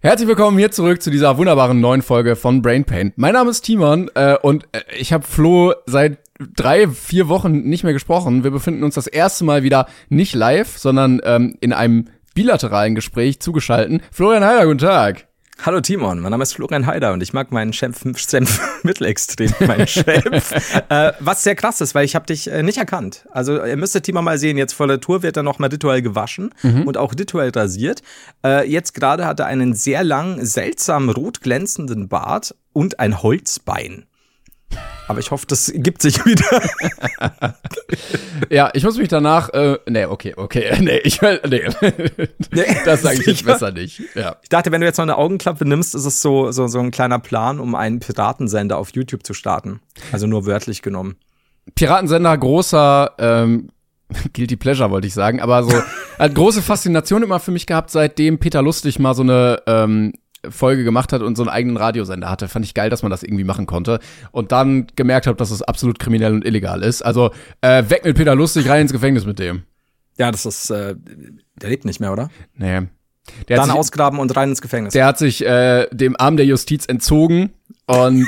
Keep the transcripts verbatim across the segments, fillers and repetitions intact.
Herzlich willkommen hier zurück zu dieser wunderbaren neuen Folge von Brain Pain. Mein Name ist Timon äh, und äh, ich habe Flo seit drei, vier Wochen nicht mehr gesprochen. Wir befinden uns das erste Mal wieder nicht live, sondern ähm, in einem bilateralen Gespräch zugeschalten. Florian Heider, guten Tag. Hallo Timon, mein Name ist Florian Heider und ich mag meinen Senf, Senf mittelextrem, meinen Senf. äh, was sehr krass ist, weil ich habe dich äh, nicht erkannt. Also ihr müsstet Timon mal sehen, jetzt vor der Tour wird er noch mal rituell gewaschen mhm. und auch rituell rasiert. Äh, jetzt gerade hat er einen sehr langen, seltsam rot glänzenden Bart und ein Holzbein. Aber ich hoffe, das gibt sich wieder. Ja, ich muss mich danach, äh, nee, okay, okay, nee, ich will, nee, nee das sage ich jetzt besser nicht. Ja. Ich dachte, wenn du jetzt noch eine Augenklappe nimmst, ist es so, so, so ein kleiner Plan, um einen Piratensender auf YouTube zu starten. Also nur wörtlich genommen. Piratensender, großer, ähm, Guilty Pleasure wollte ich sagen, aber so, hat große Faszination immer für mich gehabt, seitdem Peter Lustig mal so eine, ähm, Folge gemacht hat und so einen eigenen Radiosender hatte. Fand ich geil, dass man das irgendwie machen konnte. Und dann gemerkt habe, dass es absolut kriminell und illegal ist. Also äh, weg mit Peter Lustig, rein ins Gefängnis mit dem. Ja, das ist, äh, der lebt nicht mehr, oder? Nee. Der dann sich, ausgraben und rein ins Gefängnis. Der hat sich äh, dem Arm der Justiz entzogen und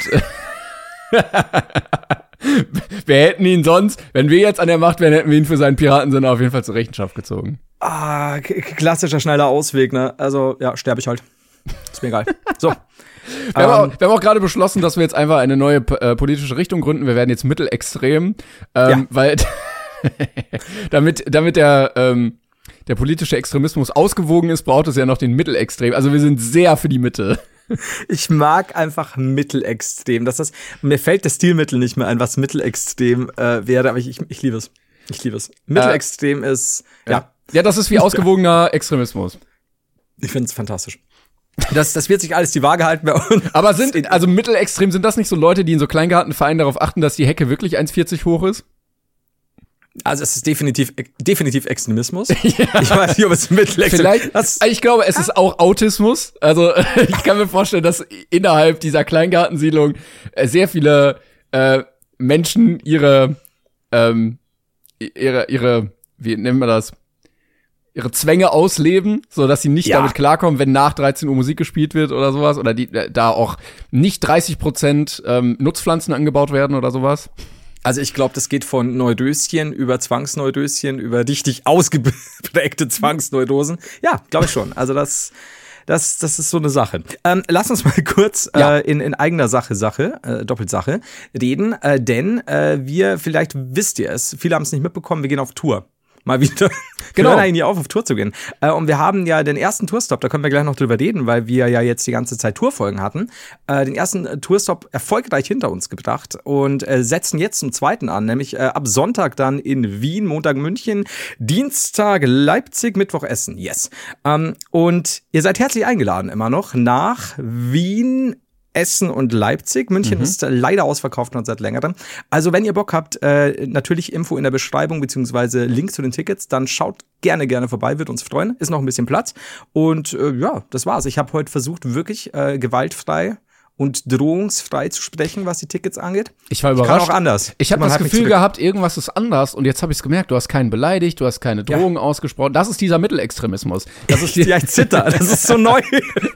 wir hätten ihn sonst, wenn wir jetzt an der Macht wären, hätten wir ihn für seinen Piratensender auf jeden Fall zur Rechenschaft gezogen. Ah, k- klassischer, schneller Ausweg, ne? Also, ja, sterbe ich halt. Ist mir egal. So. Wir, ähm, haben auch, wir haben auch gerade beschlossen, dass wir jetzt einfach eine neue äh, politische Richtung gründen. Wir werden jetzt mittelextrem, ähm, ja. weil damit damit der ähm, der politische Extremismus ausgewogen ist, braucht es ja noch den Mittelextrem. Also wir sind sehr für die Mitte. Ich mag einfach mittelextrem. Das ist, mir fällt das Stilmittel nicht mehr ein, was mittelextrem äh, wäre, aber ich, ich, ich liebe es. Ich liebe es. Mittelextrem äh, ist, ja. ja. Ja, das ist wie ausgewogener Extremismus. Ich finde es fantastisch. Das, das wird sich alles die Waage halten bei uns. Aber sind, also mittelextrem, sind das nicht so Leute, die in so Kleingartenvereinen darauf achten, dass die Hecke wirklich eins Komma vierzig hoch ist? Also es ist definitiv definitiv Extremismus. Ja. Ich weiß nicht, ob es mittelextrem Vielleicht, das, ich glaube, es ist auch Autismus. Also ich kann mir vorstellen, dass innerhalb dieser Kleingartensiedlung sehr viele äh, Menschen ihre, ähm, ihre, ihre, wie nennen wir das? ihre Zwänge ausleben, so dass sie nicht ja. damit klarkommen, wenn nach dreizehn Uhr Musik gespielt wird oder sowas, oder die da auch nicht dreißig Prozent ähm, Nutzpflanzen angebaut werden oder sowas. Also ich glaube, das geht von Neudöschen über Zwangsneudöschen über richtig ausgeprägte Zwangsneurosen. Ja, glaube ich schon. Also das Das, das ist so eine Sache. Ähm, lass uns mal kurz ja. äh, in, in eigener Sache, Sache, äh, Doppelsache reden, äh, denn äh, wir, vielleicht wisst ihr es, viele haben es nicht mitbekommen, wir gehen auf Tour. Mal wieder. Genau. Wir hören eigentlich auf, auf Tour zu gehen. Äh, und wir haben ja den ersten Tourstop, da können wir gleich noch drüber reden, weil wir ja jetzt die ganze Zeit Tourfolgen hatten, äh, den ersten äh, Tourstop erfolgreich hinter uns gebracht und äh, setzen jetzt zum zweiten an, nämlich äh, ab Sonntag dann in Wien, Montag München, Dienstag Leipzig, Mittwoch Essen. Yes. Ähm, und ihr seid herzlich eingeladen immer noch nach Wien, Essen und Leipzig. München mhm. ist leider ausverkauft und seit längerem. Also wenn ihr Bock habt, äh, natürlich Info in der Beschreibung beziehungsweise Link zu den Tickets, dann schaut gerne, gerne vorbei, wird uns freuen. Ist noch ein bisschen Platz. Und äh, ja, das war's. Ich habe heute versucht, wirklich äh, gewaltfrei und drohungsfrei zu sprechen, was die Tickets angeht. Ich war überrascht. Ich kann auch anders. Ich habe das Gefühl gehabt, irgendwas ist anders und jetzt habe ich es gemerkt. Du hast keinen beleidigt, du hast keine Drohungen ja. ausgesprochen. Das ist dieser Mittelextremismus. Das ist die ja, ich zitter. Das ist so neu.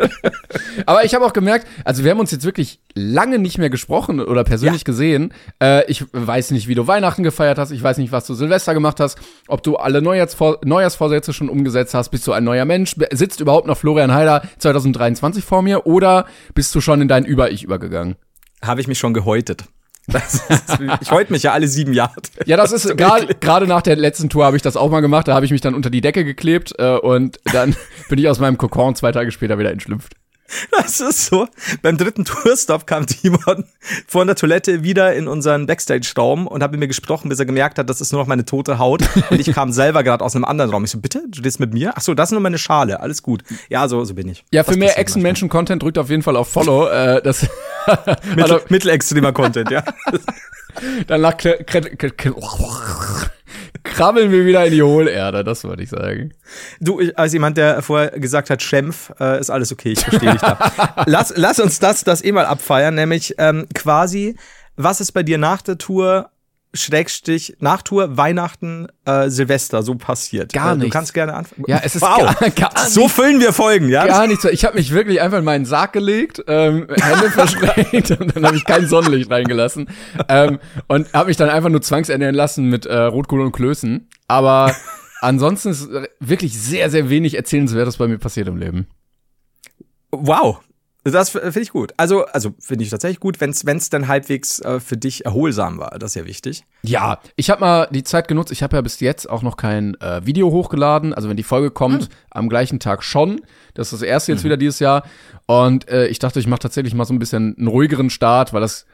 Aber ich habe auch gemerkt, also wir haben uns jetzt wirklich lange nicht mehr gesprochen oder persönlich ja. gesehen. Äh, ich weiß nicht, wie du Weihnachten gefeiert hast. Ich weiß nicht, was du Silvester gemacht hast. Ob du alle Neujahrsvor- Neujahrsvorsätze schon umgesetzt hast. Bist du ein neuer Mensch? Sitzt überhaupt noch Florian Heider zwanzig dreiundzwanzig vor mir? Oder bist du schon in dein Über-Ich übergegangen? Habe ich mich schon gehäutet. Das ist, ich häute mich ja alle sieben Jahre. Ja, das ist gerade nach der letzten Tour habe ich das auch mal gemacht. Da habe ich mich dann unter die Decke geklebt äh, und dann bin ich aus meinem Kokon zwei Tage später wieder entschlüpft. Das ist so. Beim dritten Tourstop kam Timon vor der Toilette wieder in unseren Backstage-Raum und hat mit mir gesprochen, bis er gemerkt hat, das ist nur noch meine tote Haut. Und ich kam selber gerade aus einem anderen Raum. Ich so, bitte? Du redest mit mir? Ach so, das ist nur meine Schale. Alles gut. Ja, so, so bin ich. Ja, für das mehr Echsen-Menschen-Content drückt auf jeden Fall auf Follow. äh, das Mittel, also, mittelextremer Content, ja. Danach kr- kr- kr- kr- krabbeln wir wieder in die Hohlerde, das würde ich sagen. Du, als jemand, der vorher gesagt hat, Schempf, äh, ist alles okay, ich verstehe dich da. lass, lass uns das, das eh mal abfeiern, nämlich ähm, quasi, was ist bei dir nach der Tour Schrägstrich Nachtour, Weihnachten, äh, Silvester so passiert? Gar nichts. Du kannst gerne anfangen. Ja, es ist wow. gar, gar So füllen wir Folgen, ja? Gar nichts. Ich habe mich wirklich einfach in meinen Sarg gelegt, ähm, Hände verschränkt und dann habe ich kein Sonnenlicht reingelassen ähm, und habe mich dann einfach nur zwangsernähren lassen mit äh, Rotkohl und Klößen. Aber ansonsten ist wirklich sehr, sehr wenig Erzählenswertes bei mir passiert im Leben. Wow. Das finde ich gut. Also, also finde ich tatsächlich gut, wenn es dann halbwegs äh, für dich erholsam war. Das ist ja wichtig. Ja, ich habe mal die Zeit genutzt. Ich habe ja bis jetzt auch noch kein äh, Video hochgeladen. Also wenn die Folge kommt, hm. am gleichen Tag schon. Das ist das erste jetzt mhm. wieder dieses Jahr. Und äh, ich dachte, ich mache tatsächlich mal so ein bisschen einen ruhigeren Start, weil das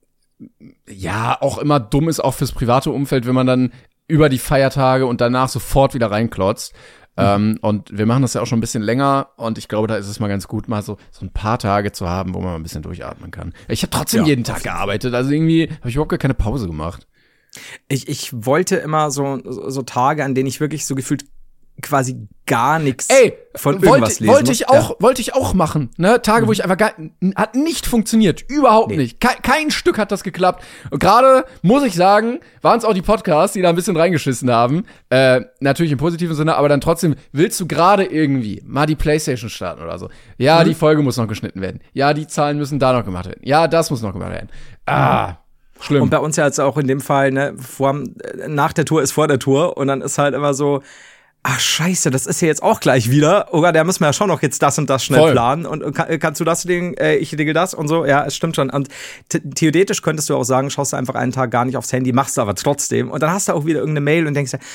ja auch immer dumm ist, auch fürs private Umfeld, wenn man dann über die Feiertage und danach sofort wieder reinklotzt. Mhm. Ähm, und wir machen das ja auch schon ein bisschen länger und ich glaube, da ist es mal ganz gut, mal so, so ein paar Tage zu haben, wo man mal ein bisschen durchatmen kann. Ich habe trotzdem ja, jeden Tag gearbeitet, also irgendwie habe ich überhaupt gar keine Pause gemacht. Ich, ich wollte immer so, so Tage, an denen ich wirklich so gefühlt quasi gar nichts Ey, von wollte, irgendwas lesen wollte ich auch, ja. wollte ich auch machen, ne? Tage, mhm. wo ich einfach gar, hat nicht funktioniert, überhaupt nee. nicht. Kein, kein Stück hat das geklappt. Und gerade, muss ich sagen, waren es auch die Podcasts, die da ein bisschen reingeschissen haben. Äh, natürlich im positiven Sinne, aber dann trotzdem, willst du gerade irgendwie mal die Playstation starten oder so? Ja, mhm. die Folge muss noch geschnitten werden. Ja, die Zahlen müssen da noch gemacht werden. Ja, das muss noch gemacht werden. Ah, mhm. schlimm. Und bei uns ja jetzt auch in dem Fall, ne, vor, nach der Tour ist vor der Tour und dann ist halt immer so, ach scheiße, das ist ja jetzt auch gleich wieder. Oh Gott, da müssen wir ja schon noch jetzt das und das schnell Voll. planen. Und, und kann, kannst du das Ding, äh, ich regel das und so. Ja, es stimmt schon. Und t- theoretisch könntest du auch sagen, schaust du einfach einen Tag gar nicht aufs Handy, machst du aber trotzdem. Und dann hast du auch wieder irgendeine Mail und denkst dir,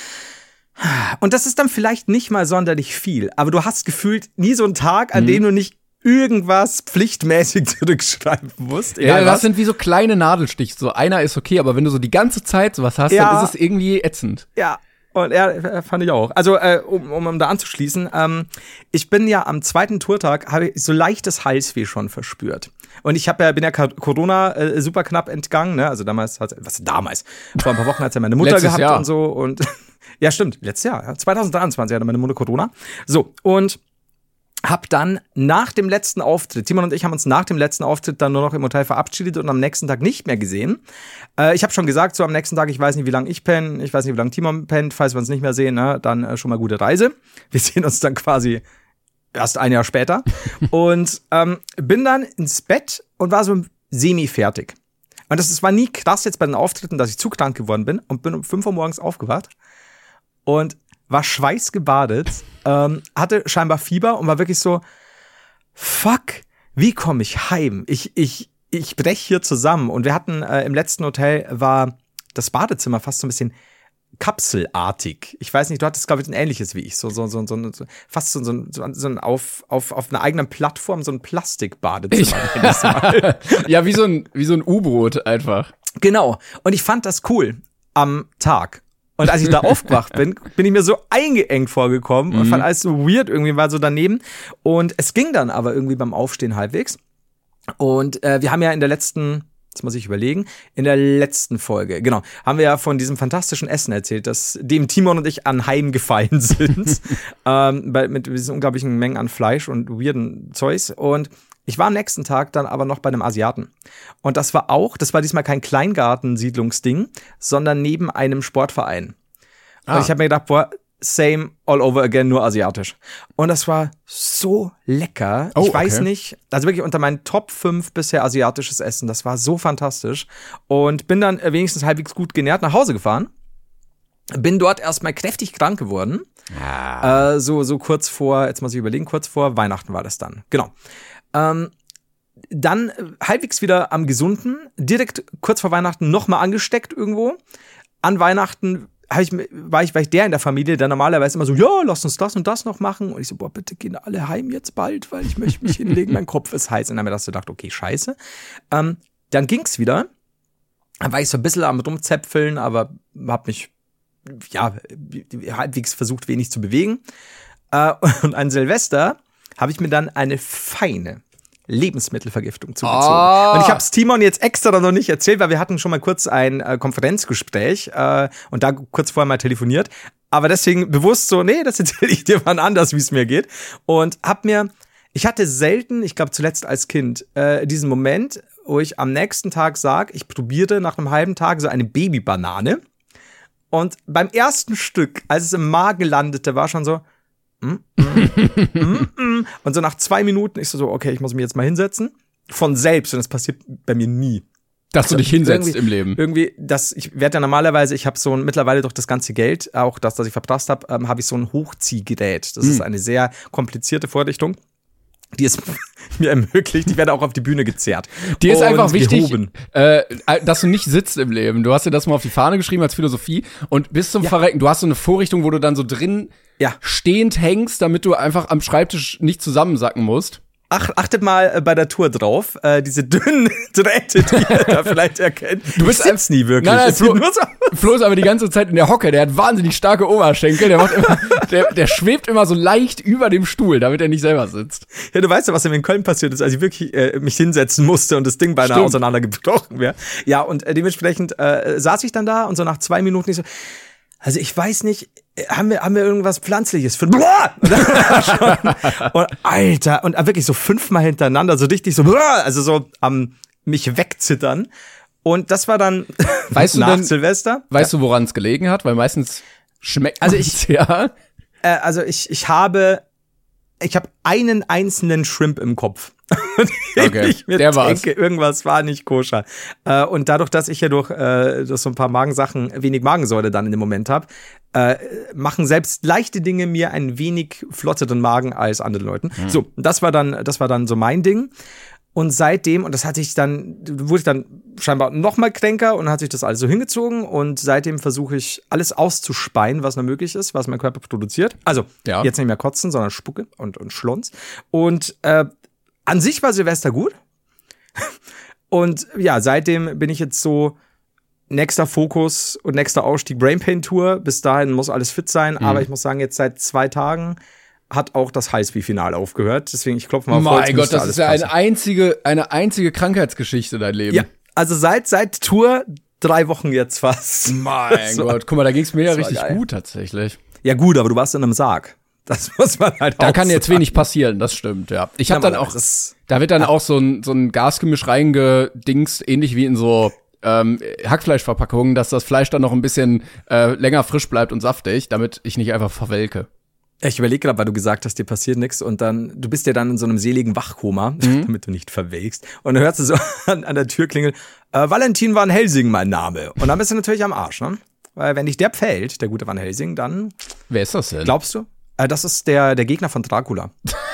und das ist dann vielleicht nicht mal sonderlich viel. Aber du hast gefühlt nie so einen Tag, an mhm. dem du nicht irgendwas pflichtmäßig zurückschreiben musst. Ja, das was. sind wie so kleine Nadelstiche. So einer ist okay, aber wenn du so die ganze Zeit sowas hast, ja. dann ist es irgendwie ätzend. Ja. Und ja, fand ich auch. Also, äh, um, um, um da anzuschließen, ähm, ich bin ja am zweiten Tourtag, habe ich so leichtes Halsweh schon verspürt. Und ich hab ja, bin ja Corona äh, super knapp entgangen, ne? Also damals hat, was damals? Vor ein paar Wochen hat ja meine Mutter gehabt Jahr. und so. Und ja, stimmt, letztes Jahr, ja, zwanzig dreiundzwanzig hatte meine Mutter Corona. So, und hab dann nach dem letzten Auftritt, Timon und ich haben uns nach dem letzten Auftritt dann nur noch im Hotel verabschiedet und am nächsten Tag nicht mehr gesehen. Äh, ich habe schon gesagt, so am nächsten Tag, ich weiß nicht, wie lange ich penne, ich weiß nicht, wie lange Timon pennt, falls wir uns nicht mehr sehen, ne, dann äh, schon mal gute Reise. Wir sehen uns dann quasi erst ein Jahr später. Und ähm, bin dann ins Bett und war so semi-fertig. Und das, das war nie krass jetzt bei den Auftritten, dass ich zu krank geworden bin und bin um fünf Uhr morgens aufgewacht und war schweißgebadet, ähm, hatte scheinbar Fieber und war wirklich so, fuck, wie komme ich heim? Ich, ich, ich brech hier zusammen. Und wir hatten äh, im letzten Hotel war das Badezimmer fast so ein bisschen kapselartig. Ich weiß nicht, du hattest, glaube ich, ein ähnliches wie ich. So, so, so, so, so fast so, so, so, so ein auf, auf, auf einer eigenen Plattform, so ein Plastikbadezimmer. Ja, wie so ein, wie so ein U-Boot einfach. Genau. Und ich fand das cool am Tag. Und als ich da aufgewacht bin, bin ich mir so eingeengt vorgekommen und mhm. fand alles so weird irgendwie, war so daneben. Und es ging dann aber irgendwie beim Aufstehen halbwegs. Und äh, wir haben ja in der letzten, jetzt muss ich überlegen, in der letzten Folge, genau, haben wir ja von diesem fantastischen Essen erzählt, das dem Timon und ich anheimgefallen sind. ähm, bei, mit diesen unglaublichen Mengen an Fleisch und weirden Zeugs. Und ich war am nächsten Tag dann aber noch bei einem Asiaten. Und das war auch, das war diesmal kein Kleingartensiedlungsding, sondern neben einem Sportverein. Ah. Und ich habe mir gedacht, boah, same all over again, nur asiatisch. Und das war so lecker. Oh, ich weiß okay. nicht, also wirklich unter meinen Top fünf bisher asiatisches Essen. Das war so fantastisch. Und bin dann wenigstens halbwegs gut genährt nach Hause gefahren. Bin dort erstmal kräftig krank geworden. Ah. Äh, so, so kurz vor, jetzt muss ich überlegen, kurz vor Weihnachten war das dann. Genau. Ähm, dann halbwegs wieder am Gesunden, direkt kurz vor Weihnachten nochmal angesteckt irgendwo. An Weihnachten hab ich, war, ich, war ich der in der Familie, der normalerweise immer so, ja, lass uns das und das noch machen. Und ich so, boah, bitte gehen alle heim jetzt bald, weil ich möchte mich hinlegen, mein Kopf ist heiß. Und dann habe ich gedacht, okay, scheiße. Ähm, dann ging's wieder. Dann war ich so ein bisschen am Rumzäpfeln, aber hab mich, ja, halbwegs versucht, wenig zu bewegen. Äh, und an Silvester habe ich mir dann eine feine Lebensmittelvergiftung zugezogen. Oh. Und ich habe es Timon jetzt extra noch nicht erzählt, weil wir hatten schon mal kurz ein äh, Konferenzgespräch äh, und da kurz vorher mal telefoniert. Aber deswegen bewusst so, nee, das erzähle ich dir wann anders, wie es mir geht. Und hab mir, ich hatte selten, ich glaube zuletzt als Kind, äh, diesen Moment, wo ich am nächsten Tag sage, ich probierte nach einem halben Tag so eine Babybanane. Und beim ersten Stück, als es im Magen landete, war schon so, mm, mm, mm, mm. Und so nach zwei Minuten, ich so, so, okay, ich muss mich jetzt mal hinsetzen. Von selbst, und das passiert bei mir nie. Dass also, du dich hinsetzt irgendwie, im Leben. Irgendwie, das, ich werde ja normalerweise, ich habe so ein, mittlerweile durch das ganze Geld, auch das, das ich verprasst habe, ähm, habe ich so ein Hochziehgerät. Das hm. ist eine sehr komplizierte Vorrichtung, die es mir ermöglicht. Ich werde auch auf die Bühne gezerrt. Dir ist einfach wichtig, äh, dass du nicht sitzt im Leben. Du hast dir das mal auf die Fahne geschrieben als Philosophie und bis zum ja. Verrecken, du hast so eine Vorrichtung, wo du dann so drin ja. stehend hängst, damit du einfach am Schreibtisch nicht zusammensacken musst. Ach, achtet mal äh, bei der Tour drauf, äh, diese dünnen Drähte, die ihr da vielleicht erkennt. Du bist jetzt nie wirklich. Nein, nein, Flo, nur so Flo ist aber die ganze Zeit in der Hocke. Der hat wahnsinnig starke Oberschenkel. Der macht immer, der, der schwebt immer so leicht über dem Stuhl, damit er nicht selber sitzt. Ja, du weißt ja, was mir in Köln passiert ist, als ich wirklich äh, mich hinsetzen musste und das Ding beinahe Stimmt. auseinandergebrochen wäre. Ja, und äh, dementsprechend äh, saß ich dann da und so nach zwei Minuten ich so, also ich weiß nicht, haben wir, haben wir irgendwas Pflanzliches für und, und Alter, und wirklich so fünfmal hintereinander, so richtig so, also so am um, mich wegzittern. Und das war dann weißt nach du denn, Silvester. Weißt ja. du, woran es gelegen hat? Weil meistens schmeckt also ich, ja. Äh, also ich, ich habe, ich habe einen einzelnen Shrimp im Kopf. Okay, ich mir der denke, war's. Irgendwas war nicht koscher. Äh, und dadurch, dass ich ja durch, äh, durch so ein paar Magensachen wenig Magensäure dann in dem Moment habe, äh, machen selbst leichte Dinge mir einen wenig flotteren Magen als anderen Leuten. Hm. So, das war dann, das war dann so mein Ding. Und seitdem, und das hatte ich dann, wurde ich dann scheinbar noch mal kränker und hat sich das alles so hingezogen. Und seitdem versuche ich, alles auszuspeien, was nur möglich ist, was mein Körper produziert. Also, ja. jetzt nicht mehr kotzen, sondern Spucke und, und Schlons. Und äh, an sich war Silvester gut. Und ja, seitdem bin ich jetzt so nächster Fokus und nächster Ausstieg Brain Pain Tour. Bis dahin muss alles fit sein. Mhm. Aber ich muss sagen, jetzt seit zwei Tagen hat auch das Highspeed-Finale aufgehört. Deswegen, ich klopfe mal vor. Mein Gott, das ist ja eine einzige, eine einzige Krankheitsgeschichte, dein Leben. Ja, also seit, seit Tour drei Wochen jetzt fast. Mein war, Gott, guck mal, da ging's mir ja richtig geil. gut tatsächlich. Ja gut, aber du warst in einem Sarg. Das muss man halt Da auch kann jetzt sagen. wenig passieren, das stimmt, ja. Ich habe ja, dann auch, das, da wird dann ja. auch so ein, so ein Gasgemisch reingedingst, ähnlich wie in so ähm, Hackfleischverpackungen, dass das Fleisch dann noch ein bisschen äh, länger frisch bleibt und saftig, damit ich nicht einfach verwelke. Ich überlege gerade, weil du gesagt hast, dir passiert nichts und dann, du bist ja dann in so einem seligen Wachkoma, mhm. damit du nicht verwelkst. Und dann hörst du so an, an der Tür klingeln, äh, Valentin Van Helsing mein Name. Und dann bist du natürlich am Arsch, ne? Weil wenn dich der pfällt, der gute Van Helsing, dann... Wer ist das denn? Glaubst du? Äh, das ist der, der Gegner von Dracula.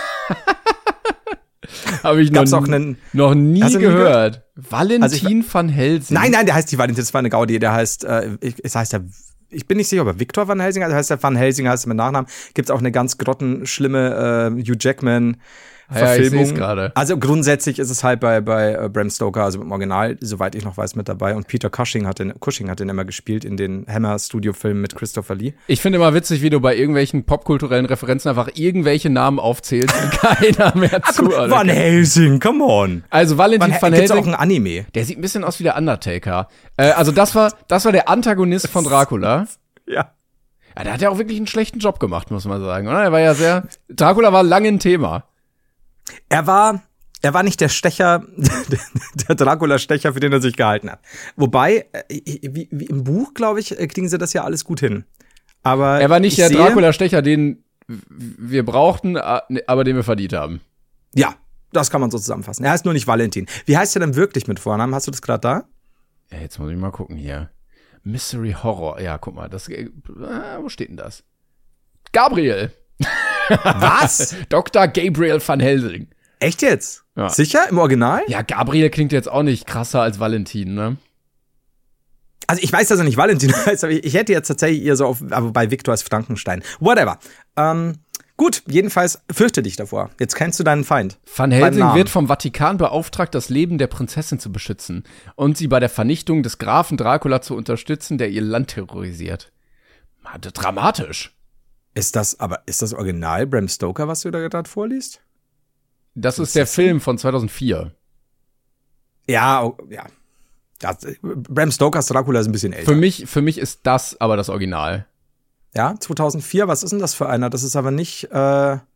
Habe ich noch, auch einen, noch nie gehört? gehört. Valentin also ich, van Helsing? Nein, nein, der heißt die Valentin, das war eine Gaudi, der heißt, äh, es heißt der... Ich bin nicht sicher, ob er Victor Van Helsing heißt, heißt er Van Helsing, heißt er mit Nachnamen. Gibt's auch eine ganz grottenschlimme äh, Hugh Jackman Verfilmung. Ja, ich gerade. Also grundsätzlich ist es halt bei bei äh, Bram Stoker, also im Original, soweit ich noch weiß, mit dabei. Und Peter Cushing hat den, Cushing hat den immer gespielt in den Hammer-Studio-Filmen mit Christopher Lee. Ich finde immer witzig, wie du bei irgendwelchen popkulturellen Referenzen einfach irgendwelche Namen aufzählst, die keiner mehr zuordnet. Van Helsing, come on. Also Valentin Van, Van Helsing. Gibt's auch ein Anime. Der sieht ein bisschen aus wie der Undertaker. Äh, also das war das war der Antagonist von Dracula. Ja. Ja, der hat ja auch wirklich einen schlechten Job gemacht, muss man sagen, oder? Er war ja sehr, Dracula war lange ein Thema. Er war, er war nicht der Stecher, der Dracula-Stecher, für den er sich gehalten hat. Wobei, wie, wie im Buch, glaube ich, kriegen sie das ja alles gut hin. Aber er war nicht der sehe, Dracula-Stecher, den wir brauchten, aber den wir verdient haben. Ja, das kann man so zusammenfassen. Er heißt nur nicht Valentin. Wie heißt er denn wirklich mit Vornamen? Hast du das gerade da? Ja, jetzt muss ich mal gucken hier. Mystery Horror. Ja, guck mal, das, äh, wo steht denn das? Gabriel. Was? Doktor Gabriel Van Helsing. Echt jetzt? Ja. Sicher? Im Original? Ja, Gabriel klingt jetzt auch nicht krasser als Valentin, ne? Also ich weiß, dass er nicht Valentin heißt, aber ich hätte jetzt tatsächlich eher so auf, aber bei Victor als Frankenstein. Whatever. Ähm, gut, jedenfalls fürchte dich davor. Jetzt kennst du deinen Feind. Van Helsing wird vom Vatikan beauftragt, das Leben der Prinzessin zu beschützen und sie bei der Vernichtung des Grafen Dracula zu unterstützen, der ihr Land terrorisiert. Mann, dramatisch. Ist das, aber ist das Original Bram Stoker, was du da gerade vorliest? Das ist der Film von zweitausendvier. Ja, oh, ja. Das, Bram Stokers Dracula ist ein bisschen älter. Für mich, für mich ist das aber das Original. Ja, zweitausendvier, was ist denn das für einer? Das ist aber nicht, äh,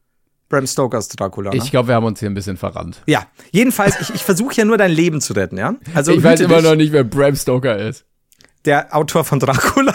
Bram Stokers Dracula. Ne? Ich glaube, wir haben uns hier ein bisschen verrannt. Ja, jedenfalls, ich, ich versuche ja nur dein Leben zu retten, ja? Also ich weiß immer dich, noch nicht, wer Bram Stoker ist. Der Autor von Dracula.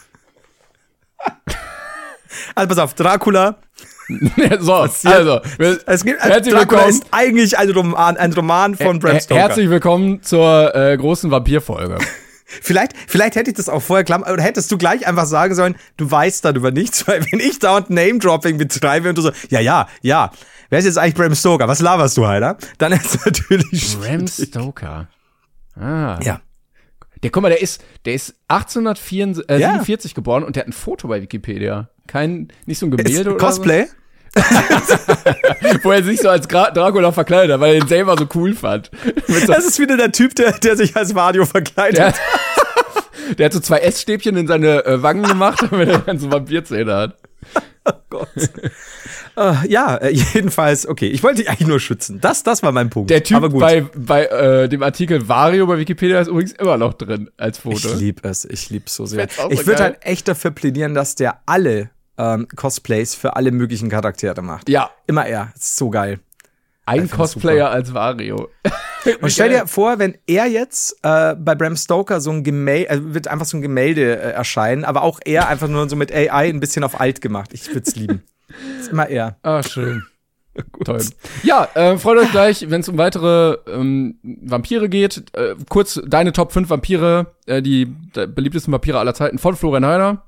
Also pass auf, Dracula. so, also, es gibt, herzlich Dracula willkommen. Ist eigentlich ein Roman, ein Roman von Bram Stoker. Herzlich willkommen zur äh, großen Vampirfolge. Vielleicht, vielleicht hätte ich das auch vorher klar, oder hättest du gleich einfach sagen sollen, du weißt darüber nichts, weil wenn ich dauernd Name-Dropping betreibe und du so, ja, ja, ja, wer ist jetzt eigentlich Bram Stoker? Was laberst du, Alter? Dann ist es natürlich Bram Stoker. Ah. Ja. Der, guck mal, der ist, der ist achtzehnhundertsiebenundvierzig ja. geboren und der hat ein Foto bei Wikipedia. Kein, nicht so ein Gemälde oder Cosplay? So. Wo er sich so als Gra- Dracula verkleidet hat, weil er ihn selber so cool fand. So das ist wieder der Typ, der, der sich als Mario verkleidet hat. Der hat so zwei Essstäbchen in seine äh, Wangen gemacht, damit er dann so Vampirzähne hat. Oh Gott. uh, ja, äh, jedenfalls, okay. Ich wollte dich eigentlich nur schützen. Das, das war mein Punkt. Der Typ Aber gut. bei, bei äh, dem Artikel Vario bei Wikipedia ist übrigens immer noch drin als Foto. Ich lieb es. Ich lieb es so sehr. So ich würde halt echt dafür plädieren, dass der alle ähm, Cosplays für alle möglichen Charaktere macht. Ja. Immer er. Das ist so geil. Ein Cosplayer als Vario. Und stell dir vor, wenn er jetzt äh, bei Bram Stoker so ein Gemälde, äh, wird einfach so ein Gemälde äh, erscheinen, aber auch er einfach nur so mit A I ein bisschen auf alt gemacht. Ich würde es lieben. Das ist immer er. Ah, schön. Toll. Ja, äh, freut euch gleich, wenn es um weitere ähm, Vampire geht. Äh, kurz deine Top fünf Vampire, äh, die, die beliebtesten Vampire aller Zeiten von Florian Heider.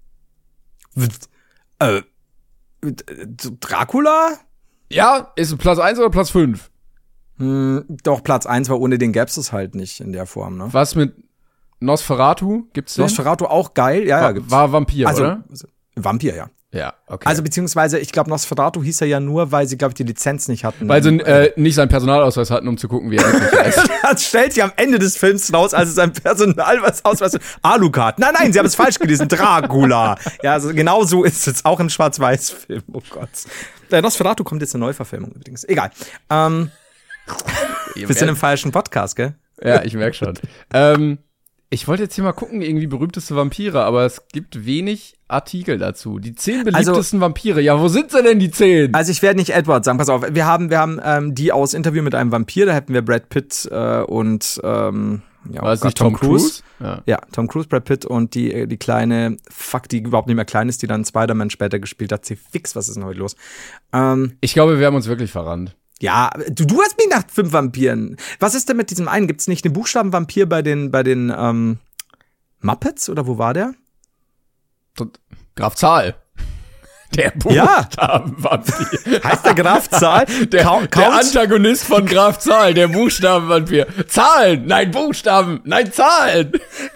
Äh, Dracula? Ja, ist es Platz eins oder Platz fünf? Hm, doch, Platz eins, weil ohne den gäb's es halt nicht in der Form, ne? Was mit Nosferatu? Gibt's den? Nosferatu auch geil, ja, war, ja, gibt's. War Vampir, also, oder? Also, Vampir, ja. Ja, okay. Also beziehungsweise, ich glaube, Nosferatu hieß er ja nur, weil sie, glaube ich, die Lizenz nicht hatten. Weil sie äh, nicht seinen Personalausweis hatten, um zu gucken, wie er wirklich heißt. Das stellt sich am Ende des Films raus, als es sein Personalausweis Alucard. Nein, nein, sie haben es falsch gelesen. Dracula. Ja, also genau so ist es. Auch im Schwarz-Weiß-Film. Oh Gott. Der Nosferatu kommt jetzt eine Neuverfilmung übrigens. Egal. Ähm, wir sind im falschen Podcast, gell? Ja, ich merk schon. ähm, ich wollte jetzt hier mal gucken, irgendwie berühmteste Vampire, aber es gibt wenig Artikel dazu. Die zehn beliebtesten also, Vampire. Ja, wo sind sie denn, die zehn? Also ich werde nicht Edward sagen, pass auf. Wir haben, wir haben ähm, die aus Interview mit einem Vampir, da hätten wir Brad Pitt äh, und ähm, ja, war es nicht Tom, Tom Cruise? Cruise? Ja. ja, Tom Cruise, Brad Pitt und die die kleine, fuck, die überhaupt nicht mehr klein ist, die dann Spider-Man später gespielt hat. Sie fix, was ist denn heute los? Ähm, ich glaube, wir haben uns wirklich verrannt. Ja, du, du hast mich nach fünf Vampiren. Was ist denn mit diesem einen? Gibt's nicht den Buchstaben Vampir bei den, bei den ähm, Muppets? Oder wo war der? Graf Zahl. Der Buchstabenvampir. Ja. Heißt der Graf Zahl? Der, Count? Der Antagonist von Graf Zahl, der Buchstabenvampir. Zahlen! Nein, Buchstaben! Nein, Zahlen!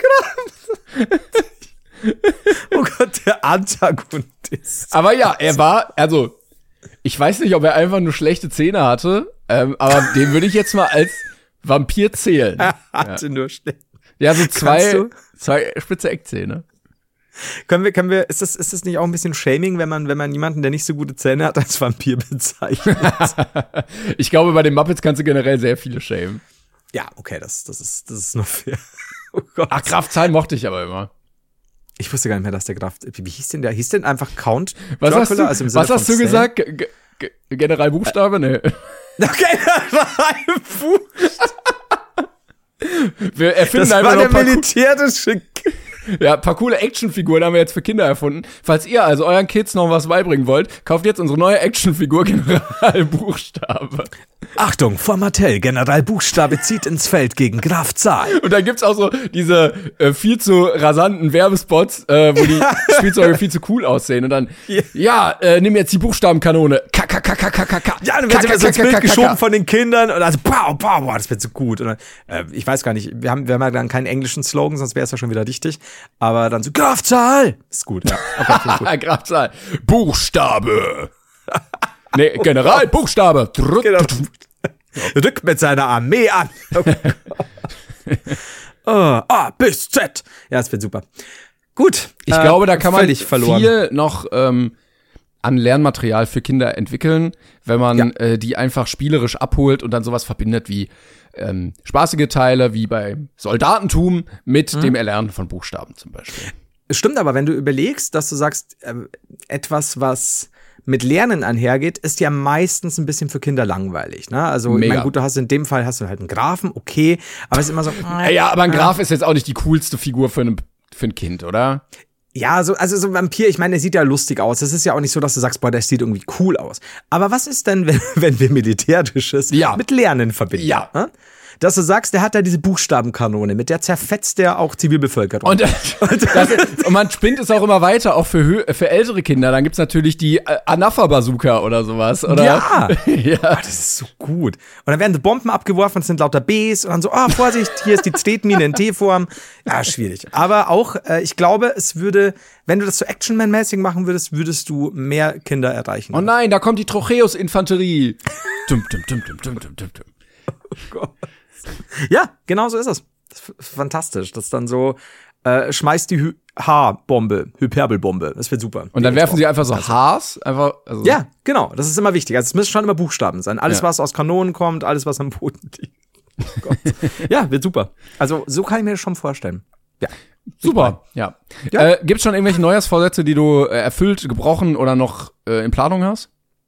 Oh Gott, der Antagonist. Aber ja, er war, also ich weiß nicht, ob er einfach nur schlechte Zähne hatte, ähm, aber den würde ich jetzt mal als Vampir zählen. Er hatte ja. nur schlechte. Ja, so zwei, zwei spitze Eckzähne. Können wir, können wir, ist das, ist das nicht auch ein bisschen Shaming, wenn man, wenn man jemanden, der nicht so gute Zähne hat, als Vampir bezeichnet? Ich glaube, bei den Muppets kannst du generell sehr viele shamen. Ja, okay, das, das ist, das ist nur fair. Oh Gott. Ach, Graf Zahl mochte ich aber immer. Ich wusste gar nicht mehr, dass der Graf, wie hieß denn der? Hieß denn einfach Count Was Dracula? hast du, also im Sinne was hast du gesagt? G- G- General Buchstabe? Nee. General Buchstabe? Wir erfinden das einfach war noch der militärische... Ja, ein paar coole Actionfiguren haben wir jetzt für Kinder erfunden. Falls ihr also euren Kids noch was beibringen wollt, kauft jetzt unsere neue Actionfigur General Buchstabe. Achtung, vor Mattel, General Buchstabe zieht ins Feld gegen Graf Zahl. Und dann gibt's auch so diese äh, viel zu rasanten Werbespots, äh, wo die Spielzeuge viel zu cool aussehen. Und dann, yeah. ja, äh, nimm jetzt die Buchstabenkanone. K, K, K, K, K, K, K. Ja, dann wird so ins Bild geschoben von den Kindern. Und also, pow, pow, pow, das wird so gut. Und dann, äh, ich weiß gar nicht, wir haben, wir haben ja dann keinen englischen Slogan, sonst wäre es ja schon wieder richtig. Aber dann so, Graf Zahl. Ist gut, ja. Okay, gut. Graf Zahl. Buchstabe. Nee, General Buchstabe. Genau. Rückt mit seiner Armee an. Oh, A bis Z. Ja, das wird super. Gut. Ich äh, glaube, da kann man verloren. viel noch ähm, an Lernmaterial für Kinder entwickeln, wenn man ja. äh, die einfach spielerisch abholt und dann sowas verbindet wie ähm, spaßige Teile, wie bei Soldatentum mit mhm. dem Erlernen von Buchstaben zum Beispiel. Stimmt, aber wenn du überlegst, dass du sagst, äh, etwas, was mit Lernen einhergeht, ist ja meistens ein bisschen für Kinder langweilig. Ne? Also, ich meine, gut, du hast in dem Fall hast du halt einen Graphen, okay, aber es ist immer so. Äh, ja, aber ein Graf ist jetzt auch nicht die coolste Figur für ein, für ein Kind, oder? Ja, so, also so ein Vampir, ich meine, der sieht ja lustig aus. Es ist ja auch nicht so, dass du sagst, boah, der sieht irgendwie cool aus. Aber was ist denn, wenn, wenn wir Militärisches ja. mit Lernen verbinden? Ja. Hm? Dass du sagst, der hat da diese Buchstabenkanone, mit der zerfetzt der auch Zivilbevölkerung. Und, das, und man spinnt es auch immer weiter, auch für, für ältere Kinder. Dann gibt's natürlich die Anafa-Bazooka oder sowas. Oder? Ja, ja. Oh, das ist so gut. Und dann werden die Bomben abgeworfen, es sind lauter Bs und dann so, ah, oh, Vorsicht, hier ist die Tretmine in T-Form. Ja, schwierig. Aber auch, äh, ich glaube, es würde, wenn du das so Action-Man-mäßig machen würdest, würdest du mehr Kinder erreichen. Oh nein, da kommt die Trocheus-Infanterie. dum, dum, dum, dum, dum, dum, dum. Oh Gott. Ja, genau so ist es. Das ist fantastisch. Das ist dann so, äh, schmeißt die Hy- H-Bombe, Hyperbelbombe. Das wird super. Und dann werfen sie einfach so Hs, einfach. Also ja, genau. Das ist immer wichtig. Also es müssen schon immer Buchstaben sein. Alles, ja. was aus Kanonen kommt, alles, was am Boden liegt. Oh Gott. Ja, wird super. Also so kann ich mir das schon vorstellen. Ja. Super, ja. ja. Äh, gibt's schon irgendwelche Neujahrsvorsätze, die du äh, erfüllt, gebrochen oder noch äh, in Planung hast?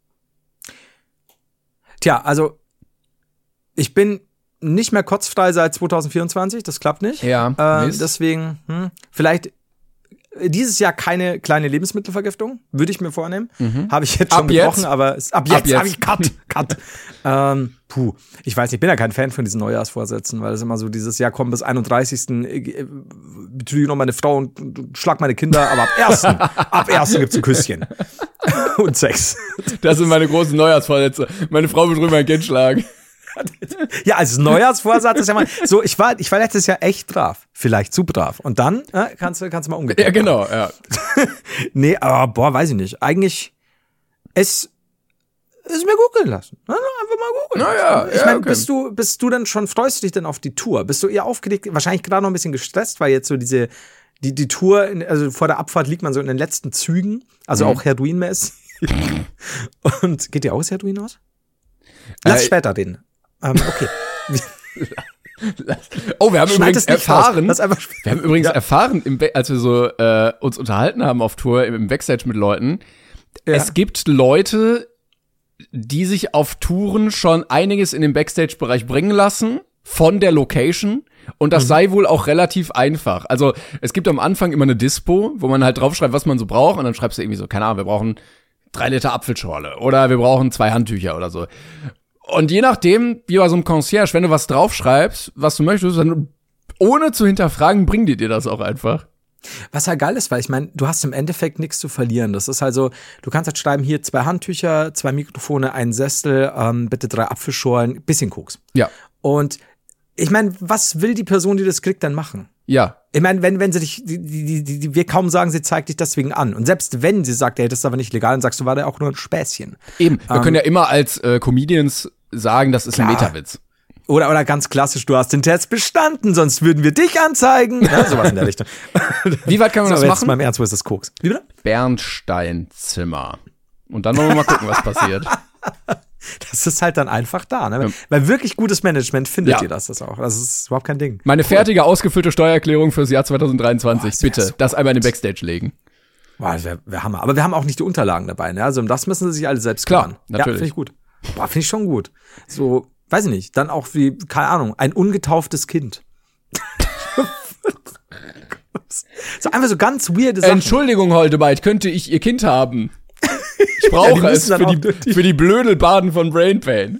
Tja, also ich bin nicht mehr kotzfrei seit zwanzig vierundzwanzig, das klappt nicht. Ja. Äh, deswegen, hm, vielleicht dieses Jahr keine kleine Lebensmittelvergiftung, würde ich mir vornehmen. Mhm. Habe ich jetzt schon ab gebrochen, jetzt? aber es, ab jetzt, jetzt. habe ich Cut, Cut. ähm, puh, ich weiß nicht, ich bin ja kein Fan von diesen Neujahrsvorsätzen, weil es immer so dieses Jahr kommt bis einunddreißigsten Äh, betrüge noch meine Frau und, und schlag meine Kinder, aber ab ersten ab ersten gibt's ein Küsschen. Und Sex. Das sind meine großen Neujahrsvorsätze. Meine Frau betrügt mein Kind schlagen. Ja, als Neujahrsvorsatz ist ja mal so, ich war, ich war letztes Jahr echt brav. Vielleicht zu brav. Und dann äh, kannst du kannst du mal umgekehrt. Ja, genau, ja. Nee, aber boah, weiß ich nicht. Eigentlich, es ist mir gut gelassen. Einfach mal gut gelassen. Naja, ich ja, meine, okay. bist du, bist du dann schon, freust du dich denn auf die Tour? Bist du eher aufgeregt? Wahrscheinlich gerade noch ein bisschen gestresst, weil jetzt so diese, die, die Tour, also vor der Abfahrt liegt man so in den letzten Zügen. Also mhm. auch Herduin-mäßig. Und geht dir auch das Herduin aus? Lass äh, später reden. Ähm, okay. Oh, wir haben Schneid übrigens erfahren, wir haben übrigens ja. erfahren, im Be- als wir so äh, uns unterhalten haben auf Tour im Backstage mit Leuten, ja. es gibt Leute, die sich auf Touren schon einiges in den Backstage-Bereich bringen lassen von der Location. Und das mhm. sei wohl auch relativ einfach. Also es gibt am Anfang immer eine Dispo, wo man halt draufschreibt, was man so braucht. Und dann schreibst du irgendwie so, keine Ahnung, wir brauchen drei Liter Apfelschorle oder wir brauchen zwei Handtücher oder so. Und je nachdem, wie bei so einem Concierge, wenn du was draufschreibst, was du möchtest, dann ohne zu hinterfragen, bringen die dir das auch einfach. Was halt geil ist, weil ich meine, du hast im Endeffekt nichts zu verlieren. Das ist also, du kannst halt schreiben, hier zwei Handtücher, zwei Mikrofone, ein Sessel, ähm, bitte drei Apfelschorlen, bisschen Koks. Ja. Und ich meine, was will die Person, die das kriegt, dann machen? Ja. Ich meine, wenn, wenn sie dich, die, die, die, die, wir kaum sagen, sie zeigt dich deswegen an. Und selbst wenn sie sagt, ey, das ist aber nicht legal, dann sagst du, war da auch nur ein Späßchen. Eben, wir ähm, können ja immer als äh, Comedians sagen, das ist klar. Ein Metawitz. Oder, oder ganz klassisch, du hast den Test bestanden, sonst würden wir dich anzeigen. Ja, sowas in der Richtung. Wie weit kann man so, das jetzt machen? Mal im Ernst, wo ist das Koks? Wie bitte? Bernsteinzimmer. Und dann wollen wir mal gucken, was passiert. Das ist halt dann einfach da, ne? Ja. Weil wirklich gutes Management findet ja. ihr das, das auch. Das ist überhaupt kein Ding. Meine cool. fertige, ausgefüllte Steuererklärung fürs Jahr zwanzig dreiundzwanzig. Boah, das bitte, so das einmal in den Backstage legen. Boah, das wäre wär Hammer. Aber wir haben auch nicht die Unterlagen dabei, ne? Also das müssen sie sich alle selbst Klar, kümmern. natürlich. Ja, finde ich gut. Boah, finde ich schon gut. So, weiß ich nicht. Dann auch wie, keine Ahnung, ein ungetauftes Kind. So einfach so ganz weirde Sachen. Entschuldigung, Holdebeit, könnte ich Ihr Kind haben? Ich brauche ja, es für die, die, für die Blödelbaden von Brain Pain.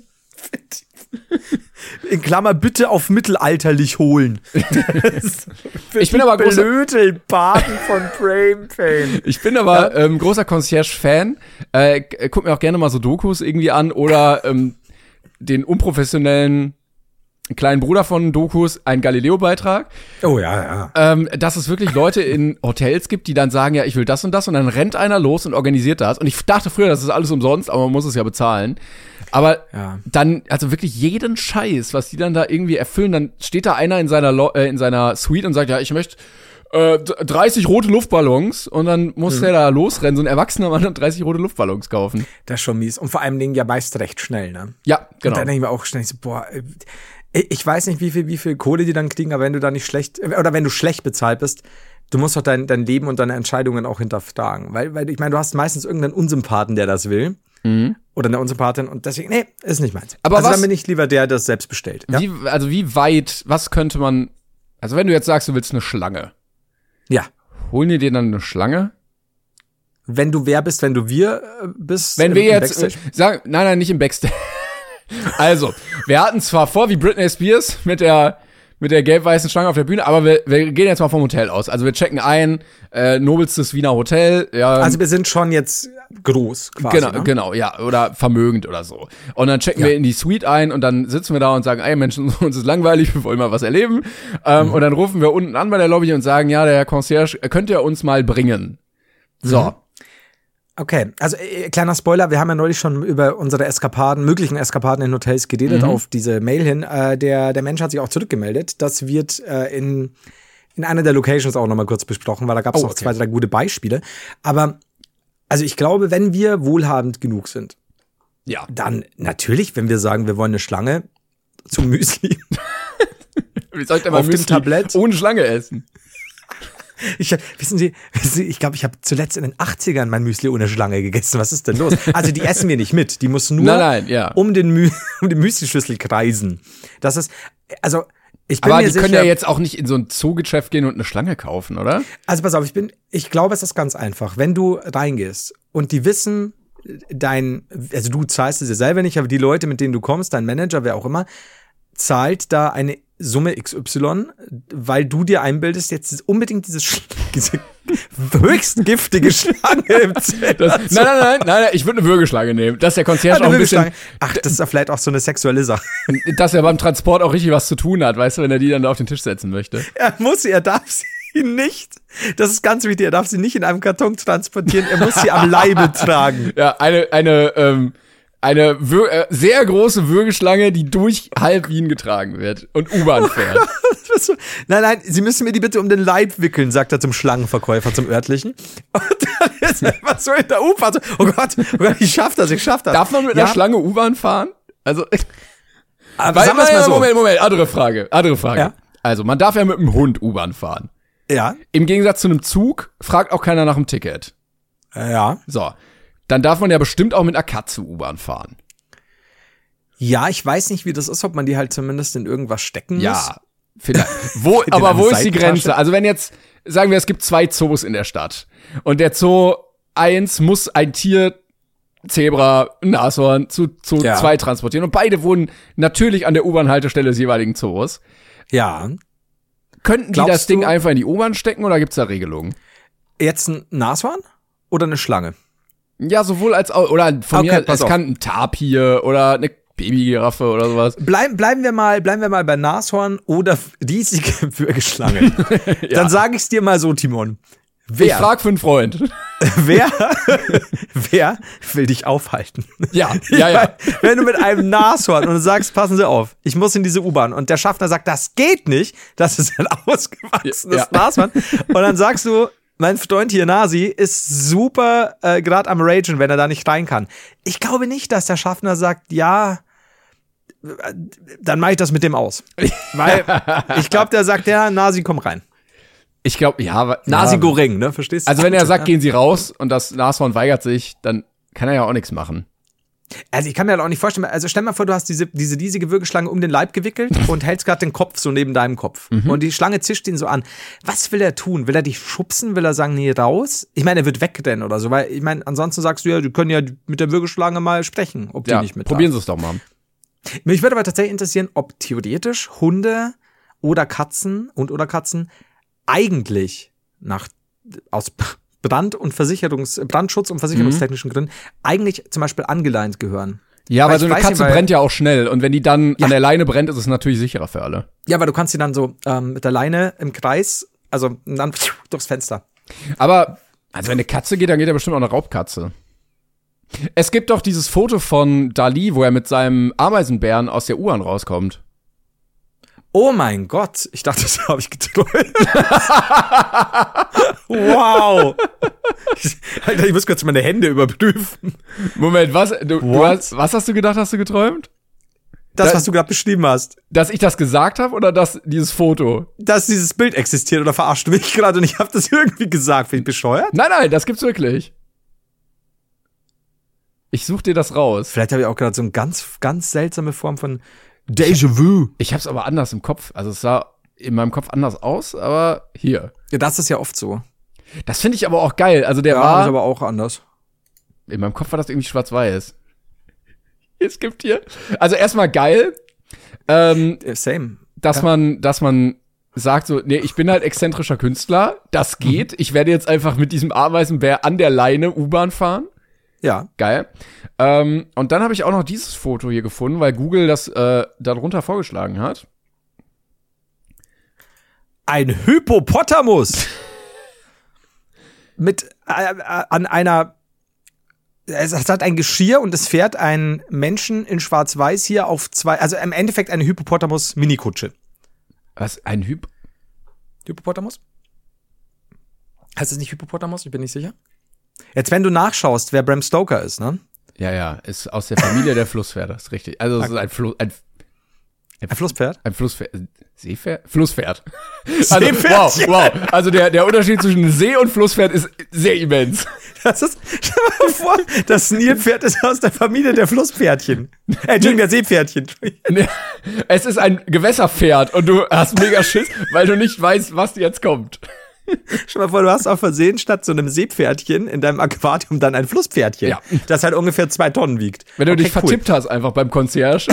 In Klammer, bitte auf mittelalterlich holen. Ich bin aber großer Blödelbaden von Brain Pain. Ich bin aber ja? ähm, großer Concierge-Fan. Äh, guck mir auch gerne mal so Dokus irgendwie an oder ähm, den unprofessionellen kleinen Bruder von Dokus, ein Galileo-Beitrag. Oh ja, ja. Ähm, dass es wirklich Leute in Hotels gibt, die dann sagen, ja, ich will das und das und dann rennt einer los und organisiert das. Und ich dachte früher, das ist alles umsonst, aber man muss es ja bezahlen. Aber ja. dann, also wirklich jeden Scheiß, was die dann da irgendwie erfüllen, dann steht da einer in seiner Lo- äh, in seiner Suite und sagt, ja, ich möchte äh, dreißig rote Luftballons und dann muss mhm. der da losrennen, so ein erwachsener Mann und dreißig rote Luftballons kaufen. Das ist schon mies. Und vor allem Dingen ja meist recht schnell, ne? Ja, genau. Und dann denke ich mir auch schnell so, boah, ich weiß nicht, wie viel, wie viel Kohle die dann kriegen, aber wenn du da nicht schlecht, oder wenn du schlecht bezahlt bist, du musst doch dein, dein Leben und deine Entscheidungen auch hinterfragen. Weil, weil ich meine, du hast meistens irgendeinen Unsympathen, der das will. Mhm. Oder eine Unsympathin und deswegen, nee, ist nicht meins. Aber also was, dann bin ich lieber der, der das selbst bestellt. Ja? Wie, also wie weit, was könnte man, also wenn du jetzt sagst, du willst eine Schlange. Ja. Holen die dir dann eine Schlange? Wenn du wer bist, wenn du wir äh, bist. Wenn im, wir im jetzt, Backstage. äh, sagen, nein, nein, nicht im Backstage. Also, wir hatten zwar vor, wie Britney Spears mit der, mit der gelb-weißen Schlange auf der Bühne, aber wir, wir gehen jetzt mal vom Hotel aus. Also wir checken ein, äh, nobelstes Wiener Hotel. Ja, Also wir sind schon jetzt groß quasi. Genau, ne? genau, ja, oder vermögend oder so. Und dann checken Ja. wir in die Suite ein und dann sitzen wir da und sagen, ey Menschen, uns ist langweilig, wir wollen mal was erleben. Ähm, Mhm. Und dann rufen wir unten an bei der Lobby und sagen, ja, der Herr Concierge, könnt ihr uns mal bringen? So. Mhm. Okay, also äh, kleiner Spoiler, wir haben ja neulich schon über unsere Eskapaden, möglichen Eskapaden in Hotels geredet, Mhm. auf diese Mail hin. Äh, der, der Mensch hat sich auch zurückgemeldet. Das wird äh, in, in einer der Locations auch nochmal kurz besprochen, weil da gab es Oh, noch okay. zwei, drei gute Beispiele. Aber also ich glaube, wenn wir wohlhabend genug sind, Ja. dann natürlich, wenn wir sagen, wir wollen eine Schlange zum Müsli. Wie soll ich denn mal Auf dem Müsli Tablett? ohne Schlange essen? Ich, wissen Sie, wissen Sie, ich glaube, ich habe zuletzt in den achtzigern mein Müsli ohne Schlange gegessen. Was ist denn los? Also die essen wir nicht mit. Die muss nur Nein, nein, ja. um den, Mü um den Müslischlüssel kreisen. Das ist, also ich bin Aber mir die sicher, können ja jetzt auch nicht in so ein Zoogeschäft gehen und eine Schlange kaufen, oder? also pass auf, ich bin, ich glaube, es ist ganz einfach. Wenn du reingehst und die wissen, dein, also du zahlst es ja selber nicht, aber die Leute, mit denen du kommst, dein Manager, wer auch immer, zahlt da eine Summe X Y, weil du dir einbildest, jetzt ist unbedingt diese, Sch diese höchst giftige Schlange im Zelt. Das, nein, nein, nein, nein, nein, ich würde eine Würgeschlange nehmen. Dass der Concierge Ah, auch eine ein bisschen, Würgeschlange. Ach, das ist ja vielleicht auch so eine sexuelle Sache. dass er beim Transport auch richtig was zu tun hat, weißt du, wenn er die dann da auf den Tisch setzen möchte. Er muss sie, er darf sie nicht. Das ist ganz wichtig, er darf sie nicht in einem Karton transportieren, er muss sie am Leibe tragen. Ja, eine, eine, ähm, eine Wür äh, sehr große Würgeschlange, die durch halb Wien getragen wird und U-Bahn fährt. Nein, nein, Sie müssen mir die bitte um den Leib wickeln, sagt er zum Schlangenverkäufer, zum örtlichen. Und dann ist er einfach so in der U-Bahn so, oh Gott, oh Gott, ich schaff das, ich schaff das. Darf man mit Ja. einer Schlange U-Bahn fahren? Also, Aber weil, sagen wir's mal so. Moment, Moment, andere Frage, andere Frage. Ja. Also, man darf ja mit einem Hund U-Bahn fahren. Ja, Im Gegensatz zu einem Zug fragt auch keiner nach dem Ticket. ja. So. Dann darf man ja bestimmt auch mit einer Katze U-Bahn fahren. Ja, ich weiß nicht, wie das ist, ob man die halt zumindest in irgendwas stecken muss. Ja, vielleicht. Wo, In aber eine wo ist die Seitentasche? Grenze? Also wenn jetzt, sagen wir, es gibt zwei Zoos in der Stadt und der Zoo eins muss ein Tier, Zebra, ein Nashorn, zu Zoo Ja. zwei transportieren und beide wohnen natürlich an der U-Bahn-Haltestelle des jeweiligen Zoos. Ja. Könnten die Glaubst das Ding du- einfach in die U-Bahn stecken oder gibt's da Regelungen? Jetzt ein Nashorn oder eine Schlange? Ja, sowohl als auch, oder von Okay, mir, pass es auf. kann ein Tapir oder eine Babygiraffe oder sowas. Bleib, bleiben wir mal, bleiben wir mal bei Nashorn oder riesige Würgeschlange. Dann sage ich's dir mal so, Timon. Ich Wer, frag für einen Freund. wer, wer will dich aufhalten? Ja, ja, ja. Ich mein, wenn du mit einem Nashorn und du sagst, passen Sie auf, ich muss in diese U-Bahn und der Schaffner sagt, das geht nicht, das ist ein ausgewachsenes Ja. Nashorn. Und dann sagst du, mein Freund hier, Nasi, ist super äh, gerade am Ragen, wenn er da nicht rein kann. Ich glaube nicht, dass der Schaffner sagt, ja, äh, dann mache ich das mit dem aus. Weil ich glaube, der sagt, ja, Nasi, komm rein. Ich glaube, ja, aber- Nasi ja. Goreng, ne? Verstehst du? Also wenn er sagt, gehen Sie raus und das Nashorn weigert sich, dann kann er ja auch nichts machen. Also ich kann mir halt auch nicht vorstellen, also stell mal vor, du hast diese, diese riesige Würgeschlange um den Leib gewickelt und hältst gerade den Kopf so neben deinem Kopf. Mhm. Und die Schlange zischt ihn so an. Was will er tun? Will er dich schubsen? Will er sagen, nee, raus? Ich meine, er wird wegrennen oder so, weil ich meine, ansonsten sagst du ja, die können ja mit der Würgeschlange mal sprechen, ob die Ja, nicht mit probieren darf. Sie es doch mal. Mich würde aber tatsächlich interessieren, ob theoretisch Hunde oder Katzen und oder Katzen eigentlich nach aus Brand- und Versicherungs Brandschutz- und versicherungstechnischen Gründen eigentlich zum Beispiel angeleint gehören. Ja, Weil weil ich so eine weiß Katze nicht, weil- brennt ja auch schnell und wenn die dann Ja. an der Leine brennt, ist es natürlich sicherer für alle. Ja, weil du kannst sie dann so ähm, mit der Leine im Kreis, also dann durchs Fenster. Aber also wenn eine Katze geht, dann geht ja bestimmt auch eine Raubkatze. Es gibt doch dieses Foto von Dali, wo er mit seinem Ameisenbären aus der U-Bahn rauskommt. Oh mein Gott, ich dachte, das habe ich geträumt. Wow. Ich, Alter, ich muss kurz meine Hände überprüfen. Moment, was? Du, du What? hast, was hast du gedacht, hast du geträumt? Das, Da- was du gerade beschrieben hast. Dass ich das gesagt habe oder dass dieses Foto? Dass dieses Bild existiert oder verarscht du mich gerade und ich habe das irgendwie gesagt. Bin ich bescheuert? Nein, nein, das gibt's wirklich. Ich such dir das raus. Vielleicht habe ich auch gerade so eine ganz, ganz seltsame Form von Déjà-vu. Ich hab's aber anders im Kopf. Also es sah in meinem Kopf anders aus, aber hier. Ja, das ist ja oft so. Das finde ich aber auch geil. Also der Ja, war, ist aber auch anders. in meinem Kopf war das irgendwie schwarz-weiß. Es gibt hier, also erstmal geil, ähm, Äh, Same. dass Ja. man, dass man sagt so, nee, ich bin halt exzentrischer Künstler, das geht. Mhm. Ich werde jetzt einfach mit diesem Ameisenbär an der Leine U-Bahn fahren. Ja. Geil. Ähm, und dann habe ich auch noch dieses Foto hier gefunden, weil Google das äh, darunter vorgeschlagen hat. Ein Hippopotamus. Mit äh, äh, an einer es hat ein Geschirr und es fährt ein Menschen in Schwarz-Weiß hier auf zwei, also im Endeffekt eine Hippopotamus-Minikutsche. Was? Ein Hyp? Hippopotamus? Heißt es nicht Hippopotamus? Ich bin nicht sicher. Jetzt, wenn du nachschaust, wer Bram Stoker ist, ne? Ja, ja, ist aus der Familie der Flusspferde, ist richtig. Also es ist ein Fluss, ein, Ein Flusspferd? ein Flusspferd, Seepferd? Flusspferd. Also, Seepferdchen. wow, wow. Also der, der Unterschied zwischen See und Flusspferd ist sehr immens. Das ist, stell dir mal vor, das Nilpferd ist aus der Familie der Flusspferdchen. Äh, Entschuldigung, der Seepferdchen. Es ist ein Gewässerpferd und du hast mega Schiss, weil du nicht weißt, was jetzt kommt. Stell dir mal vor, du hast auf Versehen statt so einem Seepferdchen in deinem Aquarium dann ein Flusspferdchen, Ja. das halt ungefähr zwei Tonnen wiegt. Wenn du Okay, dich cool. vertippt hast einfach beim Concierge.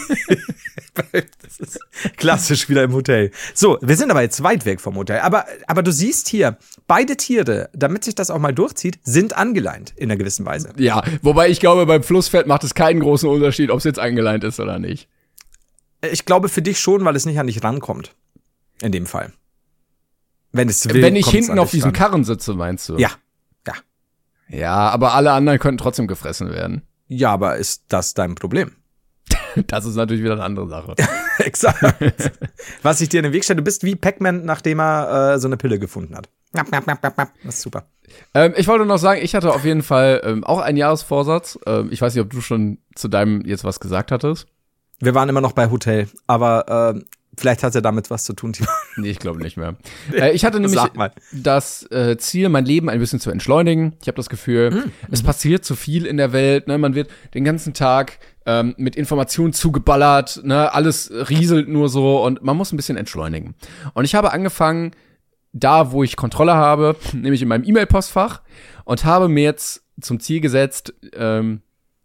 Das ist klassisch wieder im Hotel. So, wir sind aber jetzt weit weg vom Hotel. Aber, aber du siehst hier, beide Tiere, damit sich das auch mal durchzieht, sind angeleint in einer gewissen Weise. Ja, wobei ich glaube, beim Flusspferd macht es keinen großen Unterschied, ob es jetzt eingeleint ist oder nicht. Ich glaube für dich schon, weil es nicht an dich rankommt. In dem Fall. Wenn es will, Wenn ich kommt's hinten an auf dich diesem ran. Karren sitze, meinst du? Ja. Ja. Ja, aber alle anderen könnten trotzdem gefressen werden. Ja, aber ist das dein Problem? Das ist natürlich wieder eine andere Sache. Exakt. Was ich dir in den Weg stelle, du bist wie Pac-Man, nachdem er äh, so eine Pille gefunden hat. Das ist super. ähm, ich wollte noch sagen, ich hatte auf jeden Fall ähm, auch einen Jahresvorsatz. Ähm, ich weiß nicht, ob du schon zu deinem jetzt was gesagt hattest. Wir waren immer noch bei Hotel, aber äh, vielleicht hat er damit was zu tun, Timo. Nee, ich glaube nicht mehr. äh, ich hatte nämlich Sag mal. das äh, Ziel, mein Leben ein bisschen zu entschleunigen. Ich habe das Gefühl, Mhm. es passiert zu viel in der Welt. Ne? Man wird den ganzen Tag ähm, mit Informationen zugeballert. Ne? Alles rieselt nur so und man muss ein bisschen entschleunigen. Und ich habe angefangen, da wo ich Kontrolle habe, nämlich in meinem E-Mail-Postfach, und habe mir jetzt zum Ziel gesetzt, ähm,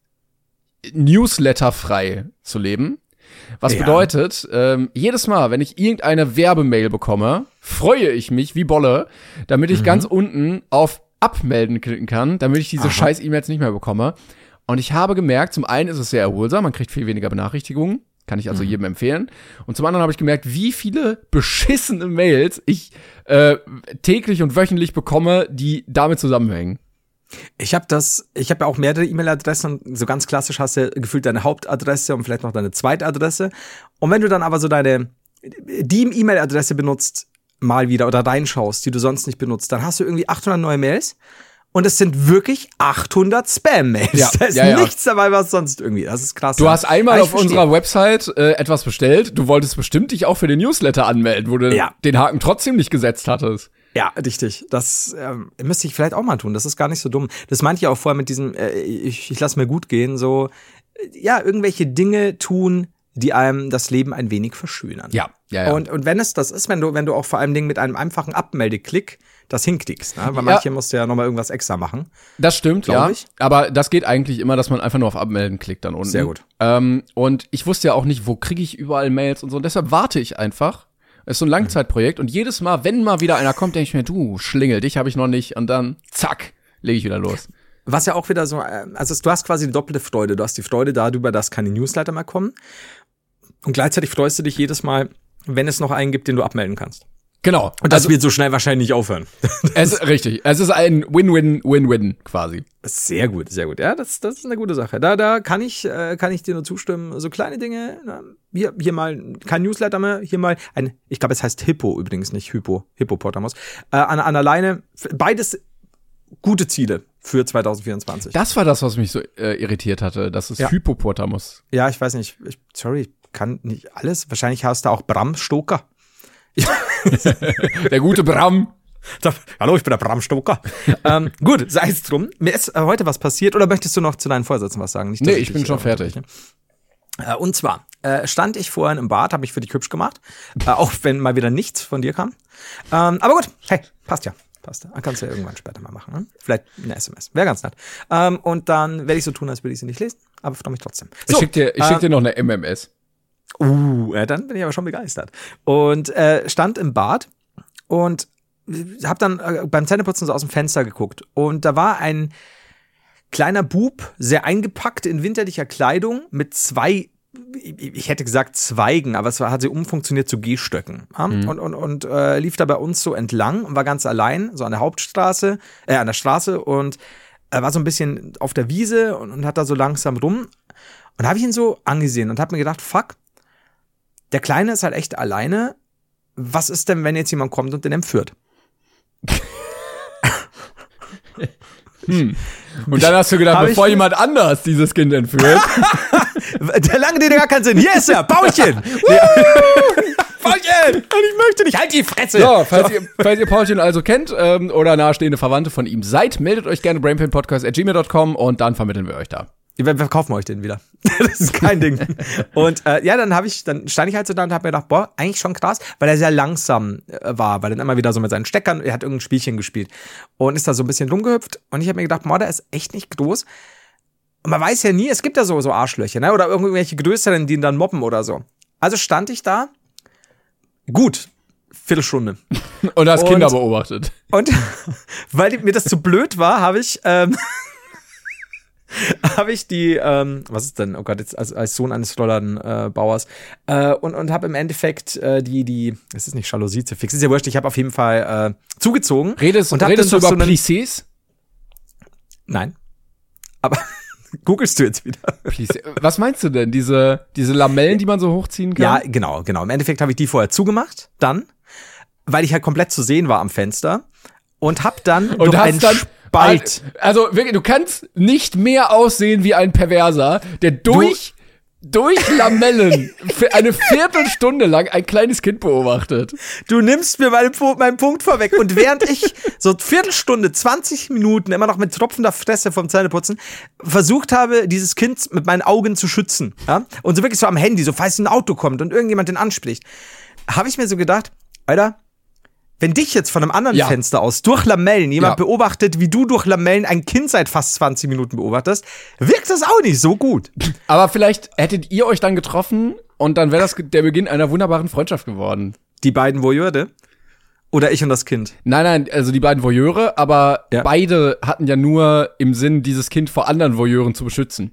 newsletterfrei zu leben. Was Ja. bedeutet, ähm, jedes Mal, wenn ich irgendeine Werbemail bekomme, freue ich mich wie Bolle, damit ich Mhm. ganz unten auf Abmelden klicken kann, damit ich diese Aha. scheiß E-Mails nicht mehr bekomme. Und ich habe gemerkt, zum einen ist es sehr erholsam, man kriegt viel weniger Benachrichtigungen, kann ich also Mhm. jedem empfehlen. Und zum anderen habe ich gemerkt, wie viele beschissene Mails ich äh, täglich und wöchentlich bekomme, die damit zusammenhängen. Ich habe das, ich habe ja auch mehrere E-Mail-Adressen und so ganz klassisch hast du gefühlt deine Hauptadresse und vielleicht noch deine Zweitadresse. Und wenn du dann aber so deine, die E-Mail-Adresse benutzt, mal wieder oder reinschaust, die du sonst nicht benutzt, dann hast du irgendwie achthundert neue Mails und es sind wirklich achthundert Spam-Mails. Ja, da ist ja, ja. nichts dabei, was sonst irgendwie, das ist krass. Du hast einmal Aber ich auf verstehe. unserer Website äh, etwas bestellt. Du wolltest bestimmt dich auch für den Newsletter anmelden, wo du Ja. den Haken trotzdem nicht gesetzt hattest. Ja, richtig. Das ähm, müsste ich vielleicht auch mal tun. Das ist gar nicht so dumm. Das meinte ich auch vorher mit diesem, äh, ich, ich lass mir gut gehen, so, äh, ja, irgendwelche Dinge tun, die einem das Leben ein wenig verschönern. Ja, ja, ja. Und, und wenn es das ist, wenn du, wenn du auch vor allem Dingen mit einem einfachen Abmeldeklick das hinklickst, ne? Weil Ja. manche musst du ja nochmal irgendwas extra machen. Das stimmt, Glaub ja. ich. Aber das geht eigentlich immer, dass man einfach nur auf Abmelden klickt dann unten. Sehr gut. Ähm, und ich wusste ja auch nicht, wo kriege ich überall Mails und so. Und deshalb warte ich einfach. Es ist so ein Langzeitprojekt. Und jedes Mal, wenn mal wieder einer kommt, denke ich mir, du, Schlingel, dich habe ich noch nicht. Und dann, zack, lege ich wieder los. Was ja auch wieder so, äh, also du hast quasi die doppelte Freude. Du hast die Freude darüber, dass keine Newsletter mehr kommen. Und gleichzeitig freust du dich jedes Mal, wenn es noch einen gibt, den du abmelden kannst. Genau. Und das also, wird so schnell wahrscheinlich nicht aufhören. es ist richtig. Es ist ein Win-Win-Win-Win quasi. Sehr gut, sehr gut. Ja, das, das ist eine gute Sache. Da, da kann ich, äh, kann ich dir nur zustimmen. So kleine Dinge. Na, hier, hier mal kein Newsletter mehr. Hier mal ein, ich glaube, es heißt Hippo übrigens, nicht Hypo, Hippopotamus. Äh, an, an alleine. Beides gute Ziele. für zwanzig vierundzwanzig. Das war das, was mich so äh, irritiert hatte, das ist ja. Hypopotamus. Ja, ich weiß nicht, ich, sorry, ich kann nicht alles. Wahrscheinlich hast du auch Bram Stoker. Der gute Bram. Da, hallo, ich bin der Bram Stoker. ähm, gut, sei es drum. Mir ist äh, heute was passiert. Oder möchtest du noch zu deinen Vorsätzen was sagen? Nicht, nee, ich, ich bin dich, schon äh, fertig. Äh, und zwar äh, stand ich vorhin im Bad, habe mich für dich hübsch gemacht. Äh, auch wenn mal wieder nichts von dir kam. Ähm, aber gut, hey, passt ja. Passt. Dann kannst du ja irgendwann später mal machen. Ne? Vielleicht eine S M S. Wäre ganz nett. Ähm, und dann werde ich so tun, als würde ich sie nicht lesen. Aber freue mich trotzdem. So, ich schick dir, ich äh, schick dir noch eine M M S. Uh, ja, dann bin ich aber schon begeistert. Und äh, stand im Bad und habe dann äh, beim Zähneputzen so aus dem Fenster geguckt. Und da war ein kleiner Bub, sehr eingepackt in winterlicher Kleidung, mit zwei, ich hätte gesagt Zweigen, aber es war, hat sie umfunktioniert zu Gehstöcken. Ja? Mhm. Und, und, und äh, lief da bei uns so entlang und war ganz allein, so an der Hauptstraße, äh, an der Straße und er war so ein bisschen auf der Wiese und, und hat da so langsam rum. Und da habe ich ihn so angesehen und habe mir gedacht, fuck, der Kleine ist halt echt alleine. Was ist denn, wenn jetzt jemand kommt und den entführt? hm. Und dann hast du gedacht, Hab bevor ich, jemand anders dieses Kind entführt. Der lange Rede gar keinen Sinn. Hier ist er, Paulchen! Paulchen! Und ich möchte nicht, halt die Fresse! So, falls, so. Ihr, falls ihr Paulchen also kennt ähm, oder nahestehende Verwandte von ihm seid, meldet euch gerne brainpainpodcast at gmail dot com und dann vermitteln wir euch da. Wir verkaufen euch den wieder. Das ist kein Ding. Und äh, ja, dann habe ich, dann stand ich halt so da und habe mir gedacht, boah, eigentlich schon krass, weil er sehr langsam äh, war, weil er immer wieder so mit seinen Steckern, er hat irgendein Spielchen gespielt und ist da so ein bisschen rumgehüpft und ich habe mir gedacht, boah, der ist echt nicht groß. Und man weiß ja nie, es gibt ja so, so Arschlöcher, ne? Oder irgendwelche Größeren, die ihn dann mobben oder so. Also stand ich da, gut, Viertelstunde. Und hast und, Kinder beobachtet. Und weil mir das zu blöd war, habe ich ähm, habe ich die, ähm, was ist denn, oh Gott, jetzt als, als Sohn eines Rollladenbauers, äh, und, und habe im Endeffekt äh, die, die, es ist nicht Jalousie zu fix, ist ja wurscht, ich habe auf jeden Fall äh, zugezogen. Redest, und redest du über so Plissés? Nein. Aber googelst du jetzt wieder? Plissé. Was meinst du denn? Diese, diese Lamellen, die man so hochziehen kann? Ja, genau, genau. Im Endeffekt habe ich die vorher zugemacht, dann, weil ich halt komplett zu sehen war am Fenster und hab dann und durch einen dann Spalt. Also wirklich, du kannst nicht mehr aussehen wie ein Perverser, der durch, du, durch Lamellen für eine Viertelstunde lang ein kleines Kind beobachtet. Du nimmst mir meinen, meinen Punkt vorweg. Und während ich so Viertelstunde, zwanzig Minuten immer noch mit tropfender Fresse vom Zähneputzen versucht habe, dieses Kind mit meinen Augen zu schützen, ja, und so wirklich so am Handy, so falls ein Auto kommt und irgendjemand den anspricht, habe ich mir so gedacht, Alter, wenn dich jetzt von einem anderen ja. Fenster aus durch Lamellen jemand ja. beobachtet, wie du durch Lamellen ein Kind seit fast zwanzig Minuten beobachtest, wirkt das auch nicht so gut. Aber vielleicht hättet ihr euch dann getroffen und dann wäre das der Beginn einer wunderbaren Freundschaft geworden. Die beiden Voyeure? Oder ich und das Kind? Nein, nein, also die beiden Voyeure, aber ja. beide hatten ja nur im Sinn, dieses Kind vor anderen Voyeuren zu beschützen.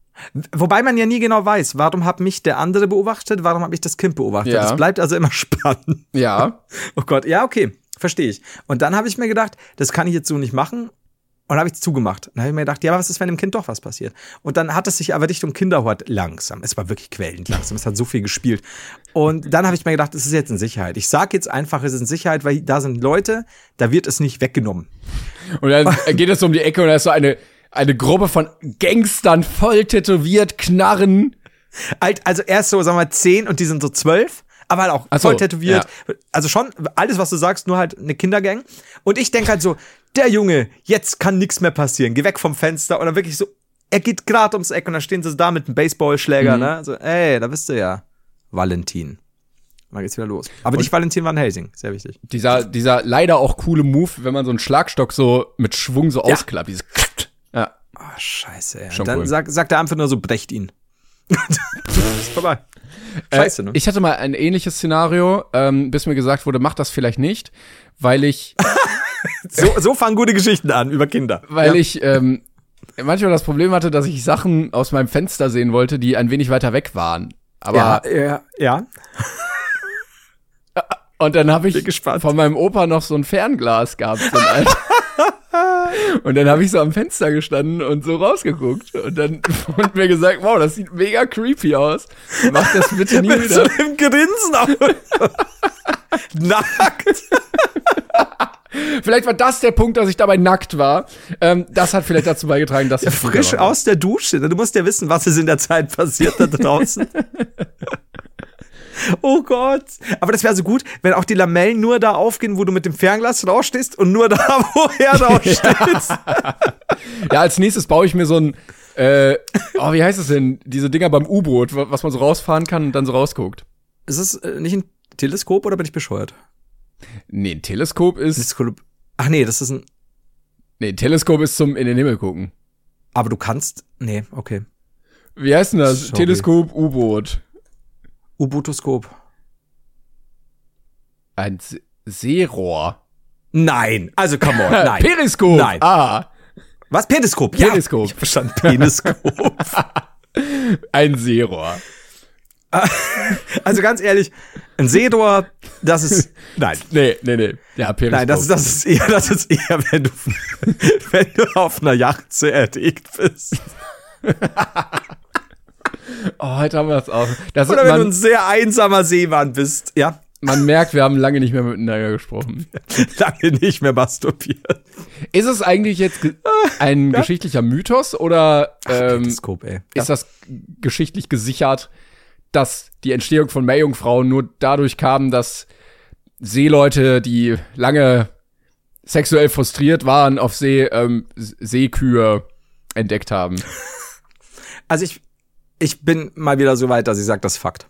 Wobei man ja nie genau weiß, warum hat mich der andere beobachtet, warum habe ich das Kind beobachtet. Ja. Das bleibt also immer spannend. Ja. Oh Gott, ja, okay, verstehe ich. Und dann habe ich mir gedacht, das kann ich jetzt so nicht machen. Und habe ich zugemacht. Dann habe ich mir gedacht, ja, was ist, wenn dem Kind doch was passiert? Und dann hat es sich aber Richtung Kinderhort langsam. Es war wirklich quälend langsam. Es hat so viel gespielt. Und dann habe ich mir gedacht, es ist jetzt in Sicherheit. Ich sage jetzt einfach, es ist in Sicherheit, weil da sind Leute, da wird es nicht weggenommen. Und dann geht es um die Ecke und da ist so eine Eine Gruppe von Gangstern, voll tätowiert, Knarren. Also erst so, sagen wir mal, zehn und die sind so zwölf, aber halt auch Ach so, voll tätowiert. Ja. Also schon alles, was du sagst, nur halt eine Kindergang. Und ich denke halt so, der Junge, jetzt kann nichts mehr passieren. Geh weg vom Fenster. Und dann wirklich so, er geht gerade ums Eck und dann stehen sie da mit einem Baseballschläger, mhm. ne? So, ey, da bist du ja. Valentin. Dann geht's wieder los. Aber und nicht Valentin Van Helsing, sehr wichtig. Dieser, dieser leider auch coole Move, wenn man so einen Schlagstock so mit Schwung so ja. ausklappt. Dieses ja. Oh, scheiße, ey. Schon dann cool. sagt, sagt er einfach nur so, brecht ihn. Ist vorbei. Scheiße, ne? Äh, ich hatte mal ein ähnliches Szenario, ähm, bis mir gesagt wurde, mach das vielleicht nicht, weil ich so, so fangen gute Geschichten an über Kinder. Weil ja. ich ähm, manchmal das Problem hatte, dass ich Sachen aus meinem Fenster sehen wollte, die ein wenig weiter weg waren. Aber ja, ja, ja. Und dann habe ich von meinem Opa noch so ein Fernglas gehabt. So ein und dann habe ich so am Fenster gestanden und so rausgeguckt. Und dann wurde mir gesagt, wow, das sieht mega creepy aus. Mach das bitte nie Mit wieder. Mit so einem Grinsen auf. Nackt. Vielleicht war das der Punkt, dass ich dabei nackt war. Ähm, das hat vielleicht dazu beigetragen, dass ja, ich frisch aus der Dusche. Du musst ja wissen, was ist in der Zeit passiert da draußen. Oh Gott. Aber das wäre so gut, wenn auch die Lamellen nur da aufgehen, wo du mit dem Fernglas rausstehst und nur da, wo er rausstehst. Ja, als nächstes baue ich mir so ein, äh, oh, wie heißt es denn? Diese Dinger beim U-Boot, was man so rausfahren kann und dann so rausguckt. Ist das äh, nicht ein Teleskop oder bin ich bescheuert? Nee, ein Teleskop ist. Teleskop. Ach nee, das ist ein. Nee, ein Teleskop ist zum in den Himmel gucken. Aber du kannst. Nee, okay. Wie heißt denn das? Sorry. Teleskop, U-Boot. U-Bootoskop. Ein Se- Seerohr. Nein, also come on, nein. Periskop. Nein. Ah. Was? Periskop? Periskop. Ja, ich hab verstanden, Periskop. Ein Seerohr. Also ganz ehrlich, ein Seerohr, das ist, nein. Nee, nee, nee. Ja, Periskop. Nein, das, das ist eher, das ist eher, wenn du, wenn du auf einer Yacht sehr erdickt bist. Oh, heute haben wir das auch. Das Oder ist, wenn man, du ein sehr einsamer Seemann bist, ja. man merkt, wir haben lange nicht mehr miteinander gesprochen. Lange nicht mehr masturbiert. Ist es eigentlich jetzt ge- ein Ja. geschichtlicher Mythos oder ähm, Periskop, ey. ist das geschichtlich gesichert, dass die Entstehung von Meerjungfrauen nur dadurch kam, dass Seeleute, die lange sexuell frustriert waren auf See, ähm, Seekühe entdeckt haben? Also ich, ich bin mal wieder so weit, dass ich sage, das ist Fakt.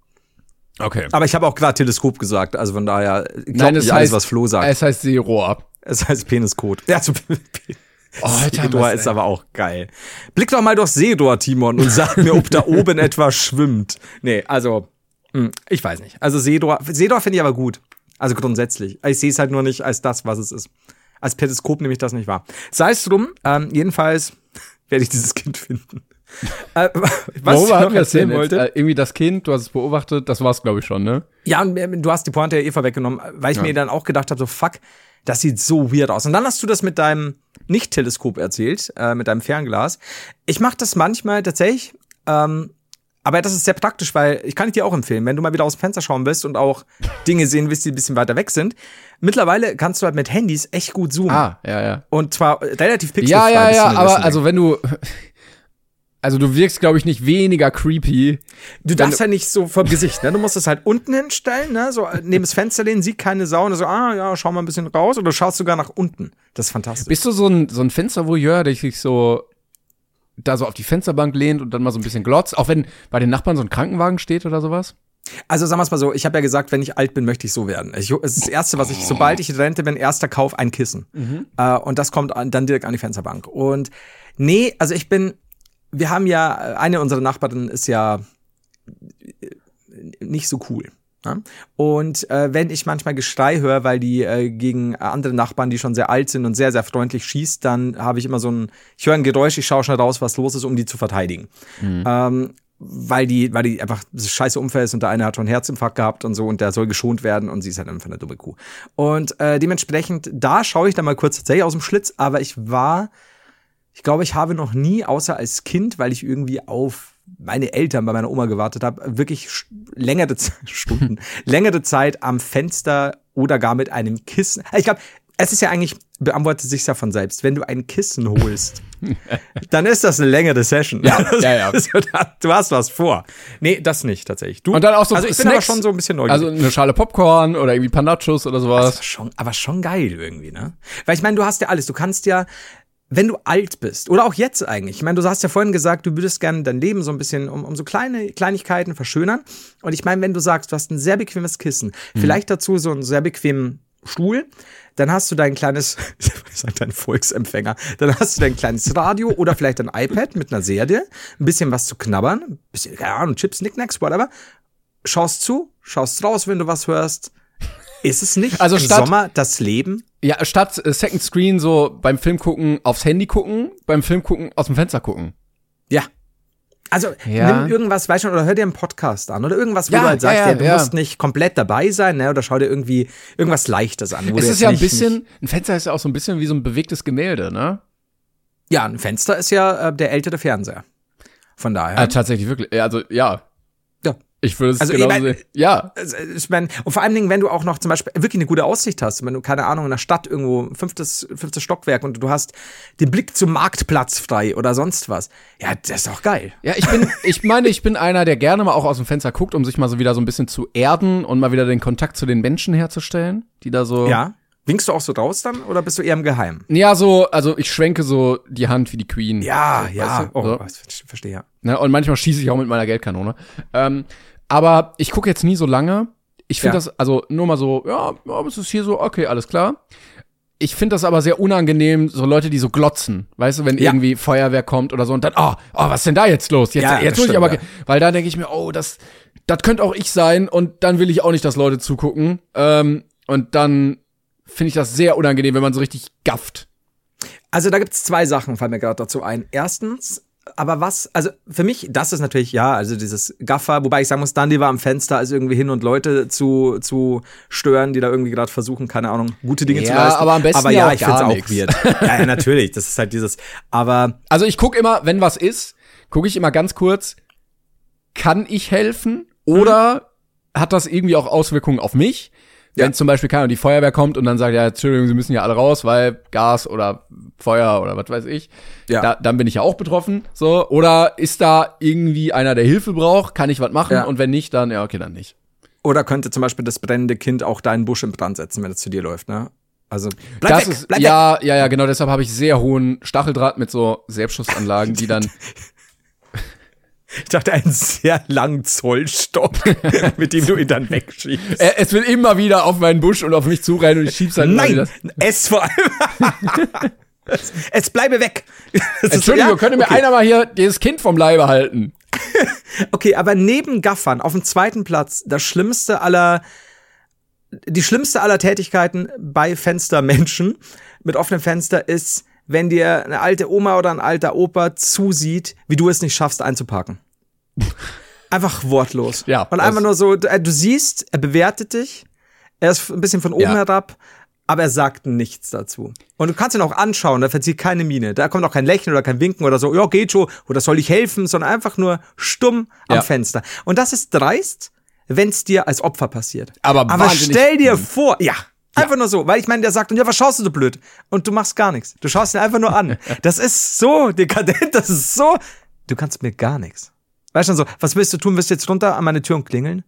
Okay. Aber ich habe auch gerade Teleskop gesagt, also von daher glaub Nein, nicht es alles, heißt- was Flo sagt. Es heißt Seerohr. Es heißt Peniskot. Ja, so, Oh, heute haben Seerohr wir's, ist ey. aber auch geil. Blick doch mal durchs Seerohr, Timon, und sag mir, ob da oben etwas schwimmt. Nee, also, hm, ich weiß nicht. Also Seerohr, Seerohr finde ich aber gut. Also grundsätzlich. Ich sehe es halt nur nicht als das, was es ist. Als Periskop nehme ich das nicht wahr. Sei es drum, ähm, jedenfalls werde ich dieses Kind finden. äh, was Worüber ich hatten noch wir es denn erzählen jetzt? wollte. Äh, irgendwie das Kind, du hast es beobachtet, das war's, glaube ich, schon, ne? Ja, und du hast die Pointe ja eh vorweggenommen, weil ich Ja. mir dann auch gedacht habe, so fuck, das sieht so weird aus. Und dann hast du das mit deinem Nicht-Teleskop erzählt, äh, mit deinem Fernglas. Ich mache das manchmal tatsächlich, ähm, aber das ist sehr praktisch, weil ich kann ich dir auch empfehlen, wenn du mal wieder aus dem Fenster schauen willst und auch Dinge sehen willst, die ein bisschen weiter weg sind. Mittlerweile kannst du halt mit Handys echt gut zoomen. Ah, ja, ja. Und zwar relativ pixelfrei. Ja, ja, bis zu ja, einem aber gewissen also wenn du, also du wirkst, glaube ich, nicht weniger creepy. Du darfst ja nicht so vom Gesicht, ne? Du musst es halt unten hinstellen, ne? So neben das Fenster lehnen, sieht keine Sau und so, ah ja, schau mal ein bisschen raus. Oder du schaust sogar nach unten. Das ist fantastisch. Bist du so ein, so ein Fenstervoyeur, der sich so da so auf die Fensterbank lehnt und dann mal so ein bisschen glotzt, auch wenn bei den Nachbarn so ein Krankenwagen steht oder sowas? Also sagen wir es mal so, ich habe ja gesagt, wenn ich alt bin, möchte ich so werden. Ich, es ist das Erste, was ich, sobald ich in Rente bin, erster Kauf, ein Kissen. Mhm. Äh, und das kommt an, dann direkt an die Fensterbank. Und nee, also ich bin, wir haben ja, eine unserer Nachbarinnen ist ja nicht so cool. Ja? Und äh, wenn ich manchmal Geschrei höre, weil die äh, gegen andere Nachbarn, die schon sehr alt sind und sehr, sehr freundlich schießt, dann habe ich immer so ein, ich höre ein Geräusch, ich schaue schnell raus, was los ist, um die zu verteidigen. Mhm. Ähm, weil die, weil die einfach das scheiße Unfall ist und der eine hat schon einen Herzinfarkt gehabt und so und der soll geschont werden und sie ist halt einfach eine dumme Kuh. Und äh, dementsprechend, da schaue ich dann mal kurz tatsächlich aus dem Schlitz, aber ich war, ich glaube, ich habe noch nie, außer als Kind, weil ich irgendwie auf meine Eltern bei meiner Oma gewartet habe, wirklich sch- längere Z- Stunden, längere Zeit am Fenster oder gar mit einem Kissen. Ich glaube, es ist ja eigentlich, beantwortet sich ja von selbst. Wenn du ein Kissen holst, dann ist das eine längere Session. Ja, ja, ja. Du hast was vor. Nee, das nicht tatsächlich. Du, Und dann auch so also ich bin Snacks, aber schon so ein bisschen neugierig. Also eine Schale Popcorn oder irgendwie Panachos oder sowas. Das war schon, aber schon geil irgendwie, ne? Weil ich meine, du hast ja alles. Du kannst ja, wenn du alt bist, oder auch jetzt eigentlich, ich meine, du hast ja vorhin gesagt, du würdest gerne dein Leben so ein bisschen um, um so kleine Kleinigkeiten verschönern. Und ich meine, wenn du sagst, du hast ein sehr bequemes Kissen, mhm. vielleicht dazu so einen sehr bequemen Stuhl, dann hast du dein kleines, ich sag dein Volksempfänger, dann hast du dein kleines Radio oder vielleicht ein iPad mit einer Serie, ein bisschen was zu knabbern, ein bisschen, keine Ahnung, Chips, Knickknacks, whatever. Schaust zu, schaust raus, wenn du was hörst. Ist es nicht Also im statt- Sommer das Leben? Ja, statt äh, Second Screen so beim Film gucken aufs Handy gucken, beim Film gucken aus dem Fenster gucken. Ja. Also Ja. nimm irgendwas, weißt du, oder hör dir einen Podcast an oder irgendwas, wo Ja, du halt sagst, ja, ja, ja, du ja. musst nicht komplett dabei sein, ne, oder schau dir irgendwie irgendwas Leichtes an. Wo Es du ist jetzt ja ein nicht- bisschen, Nicht, ein Fenster ist ja auch so ein bisschen wie so ein bewegtes Gemälde, ne? ja, ein Fenster ist ja äh, der ältere Fernseher. Von daher. Ja. Äh, tatsächlich wirklich, also ja. Ja. Ich würde es Also, genauso ich mein, sehen. Ja. Ich meine, und vor allen Dingen, wenn du auch noch zum Beispiel wirklich eine gute Aussicht hast, wenn du, keine Ahnung, in der Stadt irgendwo, fünftes, fünftes Stockwerk und du hast den Blick zum Marktplatz frei oder sonst was. Ja, das ist doch geil. Ja, ich bin, ich meine, ich bin einer, der gerne mal auch aus dem Fenster guckt, um sich mal so wieder so ein bisschen zu erden und mal wieder den Kontakt zu den Menschen herzustellen, die da so. Ja. Winkst du auch so raus dann oder bist du eher im Geheimen? Ja, so, also ich schwenke so die Hand wie die Queen. Ja, so, ja. Weißt du? Oh, so. ich verstehe, ja. Ne, und manchmal schieße ich auch mit meiner Geldkanone. Ähm, aber ich gucke jetzt nie so lange. Ich finde Ja. das, also nur mal so, ja, ja, es ist hier so, okay, alles klar. Ich finde das aber sehr unangenehm, so Leute, die so glotzen, weißt du, wenn Ja. irgendwie Feuerwehr kommt oder so und dann, oh, oh, was ist denn da jetzt los? Jetzt, Ja, jetzt das muss ich stimmt, aber, ja. weil da denke ich mir, oh, das, das könnte auch ich sein und dann will ich auch nicht, dass Leute zugucken. Ähm, und dann finde ich das sehr unangenehm, wenn man so richtig gafft. Also da gibt's zwei Sachen, fallen mir gerade dazu ein. Erstens, aber was, also für mich, das ist natürlich, ja, also dieses Gaffer, wobei ich sagen muss, dann lieber am Fenster, als irgendwie hin und Leute zu, zu stören, die da irgendwie gerade versuchen, keine Ahnung, gute Dinge Ja, zu leisten. aber am besten aber ja ja, auch ich find's gar auch nix. weird. Ja, ja, natürlich, das ist halt dieses, aber Also ich gucke immer, wenn was ist, gucke ich immer ganz kurz, kann ich helfen oder mhm. hat das irgendwie auch Auswirkungen auf mich? Ja. Wenn zum Beispiel keine Ahnung, die Feuerwehr kommt und dann sagt, ja, Entschuldigung, Sie müssen ja alle raus, weil Gas oder Feuer oder was weiß ich, Ja. da, dann bin ich ja auch betroffen. So, oder ist da irgendwie einer, der Hilfe braucht, kann ich was machen? Ja. Und wenn nicht, dann, ja, okay, dann nicht. oder könnte zum Beispiel das brennende Kind auch deinen Busch in Brand setzen, wenn es zu dir läuft, ne? Also bleib das weg, ist, bleib ja, ja, ja, genau, deshalb habe ich sehr hohen Stacheldraht mit so Selbstschussanlagen, die dann weg. Ich dachte, einen sehr langen Zollstock, mit dem du ihn dann wegschiebst. Äh, es wird immer wieder auf meinen Busch und auf mich zurennen und ich schieb's halt immer Nein, wieder. es vor allem. es, es bleibe weg. Das ist- Entschuldigung, ja, könnt ihr mir okay. einer mal hier dieses Kind vom Leibe halten? Okay, aber neben Gaffern auf dem zweiten Platz das schlimmste aller, die schlimmste aller Tätigkeiten bei Fenstermenschen mit offenem Fenster ist, wenn dir eine alte Oma oder ein alter Opa zusieht, wie du es nicht schaffst einzuparken. Einfach wortlos. Ja, Und das- einfach nur so, du, du siehst, er bewertet dich, er ist ein bisschen von oben Ja. herab, aber er sagt nichts dazu. Und du kannst ihn auch anschauen, da verzieht keine Miene. Da kommt auch kein Lächeln oder kein Winken oder so, ja, geht schon, oder soll ich helfen, sondern einfach nur stumm am Ja. Fenster. Und das ist dreist, wenn es dir als Opfer passiert. Aber aber wahnsinnig- stell dir vor, ja, einfach nur so, weil ich meine, der sagt, und ja, was schaust du so blöd? Und du machst gar nichts. Du schaust ihn einfach nur an. Das ist so dekadent, das ist so, du kannst mir gar nichts. Weißt du schon so, was willst du tun? Willst du jetzt runter an meine Tür und klingeln?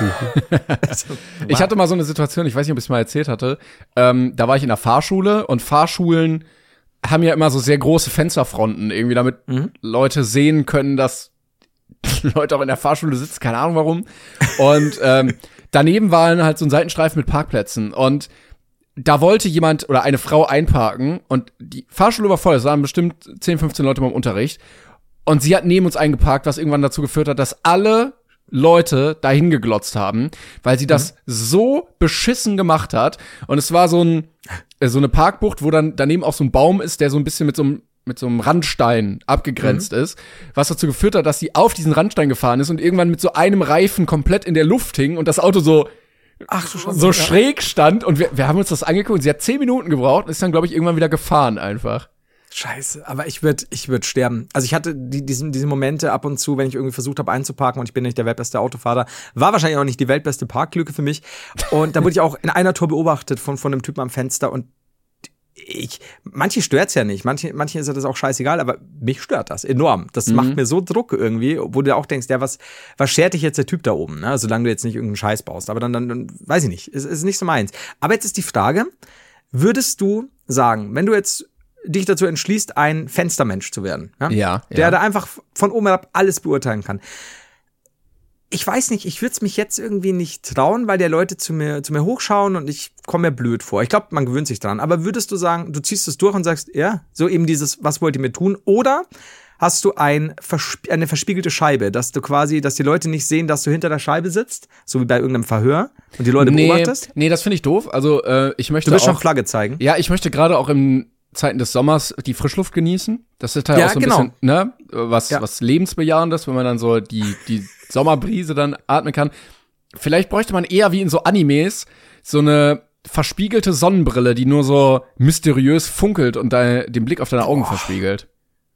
Also, Ich hatte mal so eine Situation, ich weiß nicht, ob ich es mal erzählt hatte, ähm, da war ich in der Fahrschule und Fahrschulen haben ja immer so sehr große Fensterfronten, irgendwie damit Mhm. Leute sehen können, dass Leute auch in der Fahrschule sitzen, keine Ahnung warum. Und ähm, daneben waren halt so ein Seitenstreifen mit Parkplätzen und da wollte jemand oder eine Frau einparken und die Fahrschule war voll, es waren bestimmt zehn, fünfzehn Leute beim Unterricht und sie hat neben uns eingeparkt, was irgendwann dazu geführt hat, dass alle Leute dahin geglotzt haben, weil sie das so beschissen gemacht hat. Und es war so ein äh, so eine Parkbucht, wo dann daneben auch so ein Baum ist, der so ein bisschen mit so einem mit so einem Randstein abgegrenzt ist, was dazu geführt hat, dass sie auf diesen Randstein gefahren ist und irgendwann mit so einem Reifen komplett in der Luft hing und das Auto so ach du Scheiße. so schräg stand und wir, wir haben uns das angeguckt und sie hat zehn Minuten gebraucht und ist dann, glaube ich, irgendwann wieder gefahren einfach. Scheiße, aber ich würde ich würd sterben. Also ich hatte die, diesen, diese Momente ab und zu, wenn ich irgendwie versucht habe einzuparken und ich bin nicht der weltbeste Autofahrer, war wahrscheinlich auch nicht die weltbeste Parklücke für mich. Und da wurde ich auch in einer Tour beobachtet von, von einem Typen am Fenster und ich, manche stört's ja nicht, manche, manche ist ja das auch scheißegal, aber mich stört das enorm. Das Mhm. macht mir so Druck irgendwie, wo du auch denkst, ja, was, was schert dich jetzt der Typ da oben, ne? Solange du jetzt nicht irgendeinen Scheiß baust. Aber dann, dann, dann weiß ich nicht, ist, ist nicht so meins. Aber jetzt ist die Frage, würdest du sagen, wenn du jetzt dich dazu entschließt, ein Fenstermensch zu werden, ja? Ja, der ja. da einfach von oben herab alles beurteilen kann. Ich weiß nicht, ich würde es mich jetzt irgendwie nicht trauen, weil der Leute zu mir zu mir hochschauen und ich komme mir blöd vor. Ich glaube, man gewöhnt sich dran. Aber würdest du sagen, du ziehst es durch und sagst, ja, so eben dieses, was wollt ihr mir tun? Oder hast du ein, versp- eine verspiegelte Scheibe, dass du quasi, dass die Leute nicht sehen, dass du hinter der Scheibe sitzt, so wie bei irgendeinem Verhör und die Leute Nee, beobachtest? nee, das finde ich doof. Also äh, ich möchte Du willst auch, schon Flagge zeigen. ja, ich möchte gerade auch in Zeiten des Sommers die Frischluft genießen. Das ist halt Ja, auch so ein genau. bisschen, ne, was, Ja. was lebensbejahendes, wenn man dann so die, die Sommerbrise dann atmen kann. Vielleicht bräuchte man eher wie in so Animes so eine verspiegelte Sonnenbrille, die nur so mysteriös funkelt und dein, den Blick auf deine Augen verspiegelt.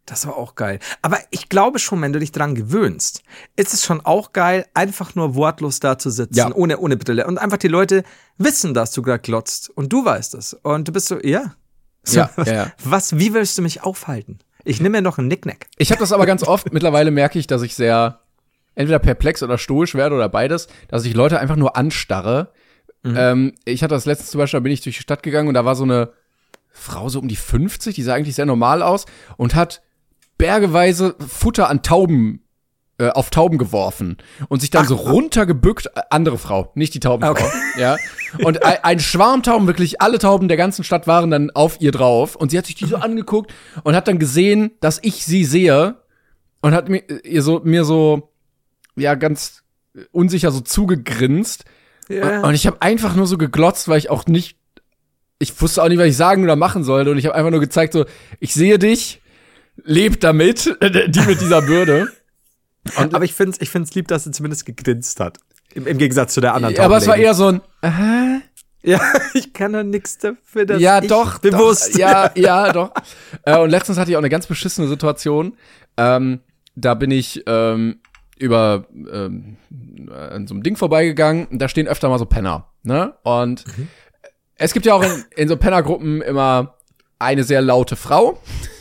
Das war auch geil. Aber ich glaube schon, wenn du dich dran gewöhnst, ist es schon auch geil, einfach nur wortlos da zu sitzen, Ja. ohne, ohne Brille. Und einfach die Leute wissen, dass du gerade glotzt. Und du weißt es. Und du bist so, ja. So, Ja, ja, ja. Was, wie willst du mich aufhalten? Ich nehme mir noch einen Nicknack. Ich habe das aber ganz oft. Mittlerweile merke ich, dass ich sehr entweder perplex oder stoisch werde oder beides, dass ich Leute einfach nur anstarre. Mhm. Ähm, ich hatte das letzte zum Beispiel, da bin ich durch die Stadt gegangen und da war so eine Frau so um die fünfzig, die sah eigentlich sehr normal aus und hat bergeweise Futter an Tauben, äh, auf Tauben geworfen und sich dann Ach, so runtergebückt, äh, andere Frau, nicht die Taubenfrau, okay. ja. Und ein, ein Schwarm Tauben, wirklich alle Tauben der ganzen Stadt waren dann auf ihr drauf und sie hat sich die so angeguckt und hat dann gesehen, dass ich sie sehe und hat mir, ihr so, mir so, ja, ganz unsicher so zugegrinst. Ja. Und ich habe einfach nur so geglotzt, weil ich auch nicht, ich wusste auch nicht, was ich sagen oder machen sollte und ich habe einfach nur gezeigt so, ich sehe dich, lebt damit, die mit dieser Bürde. Und aber ich find's, ich find's lieb, dass sie zumindest gegrinst hat. Im, im Gegensatz zu der anderen Ja, aber es war eher so ein, aha. Ja, ich kann doch nichts dafür, dass ja, ich doch, bewusst. Doch, ja, ja, doch. äh, und letztens hatte ich auch eine ganz beschissene Situation. Ähm, da bin ich ähm, über ähm, an so einem Ding vorbeigegangen. Da stehen öfter mal so Penner, ne? Und mhm. es gibt ja auch in, in so Pennergruppen immer eine sehr laute Frau.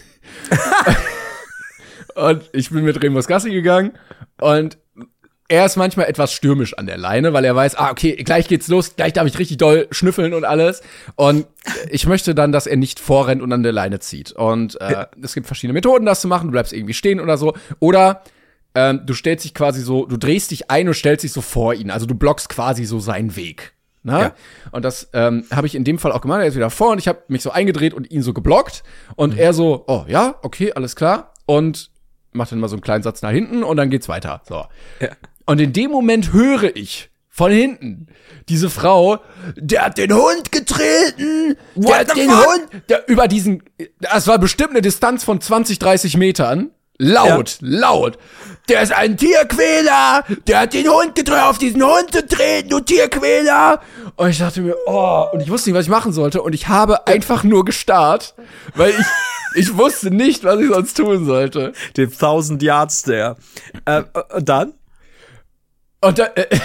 Und ich bin mit Remus Gassi gegangen und er ist manchmal etwas stürmisch an der Leine, weil er weiß, ah, okay, gleich geht's los, gleich darf ich richtig doll schnüffeln und alles. Und ich möchte dann, dass er nicht vorrennt und an der Leine zieht. Und äh, ja. es gibt verschiedene Methoden, das zu machen. Du bleibst irgendwie stehen oder so. Oder ähm, du stellst dich quasi so, du drehst dich ein und stellst dich so vor ihn. Also du blockst quasi so seinen Weg. Ne? Ja. Und das ähm, habe ich in dem Fall auch gemacht. Er ist wieder vor und ich habe mich so eingedreht und ihn so geblockt. Und mhm. er so, oh ja, okay, alles klar. Und macht dann mal so einen kleinen Satz nach hinten und dann geht's weiter. So. Ja. Und in dem Moment höre ich von hinten diese Frau, der hat den Hund getreten, What der hat den fuck? Hund, der über diesen, das war bestimmt eine Distanz von zwanzig, dreißig Metern, laut, ja. laut. Der ist ein Tierquäler, der hat den Hund getreten, auf diesen Hund getreten, du Tierquäler. Und ich dachte mir, oh, und ich wusste nicht, was ich machen sollte und ich habe einfach nur gestarrt, weil ich Ich wusste nicht, was ich sonst tun sollte. Den Thousand Yards der. Äh, und dann? Und dann, äh,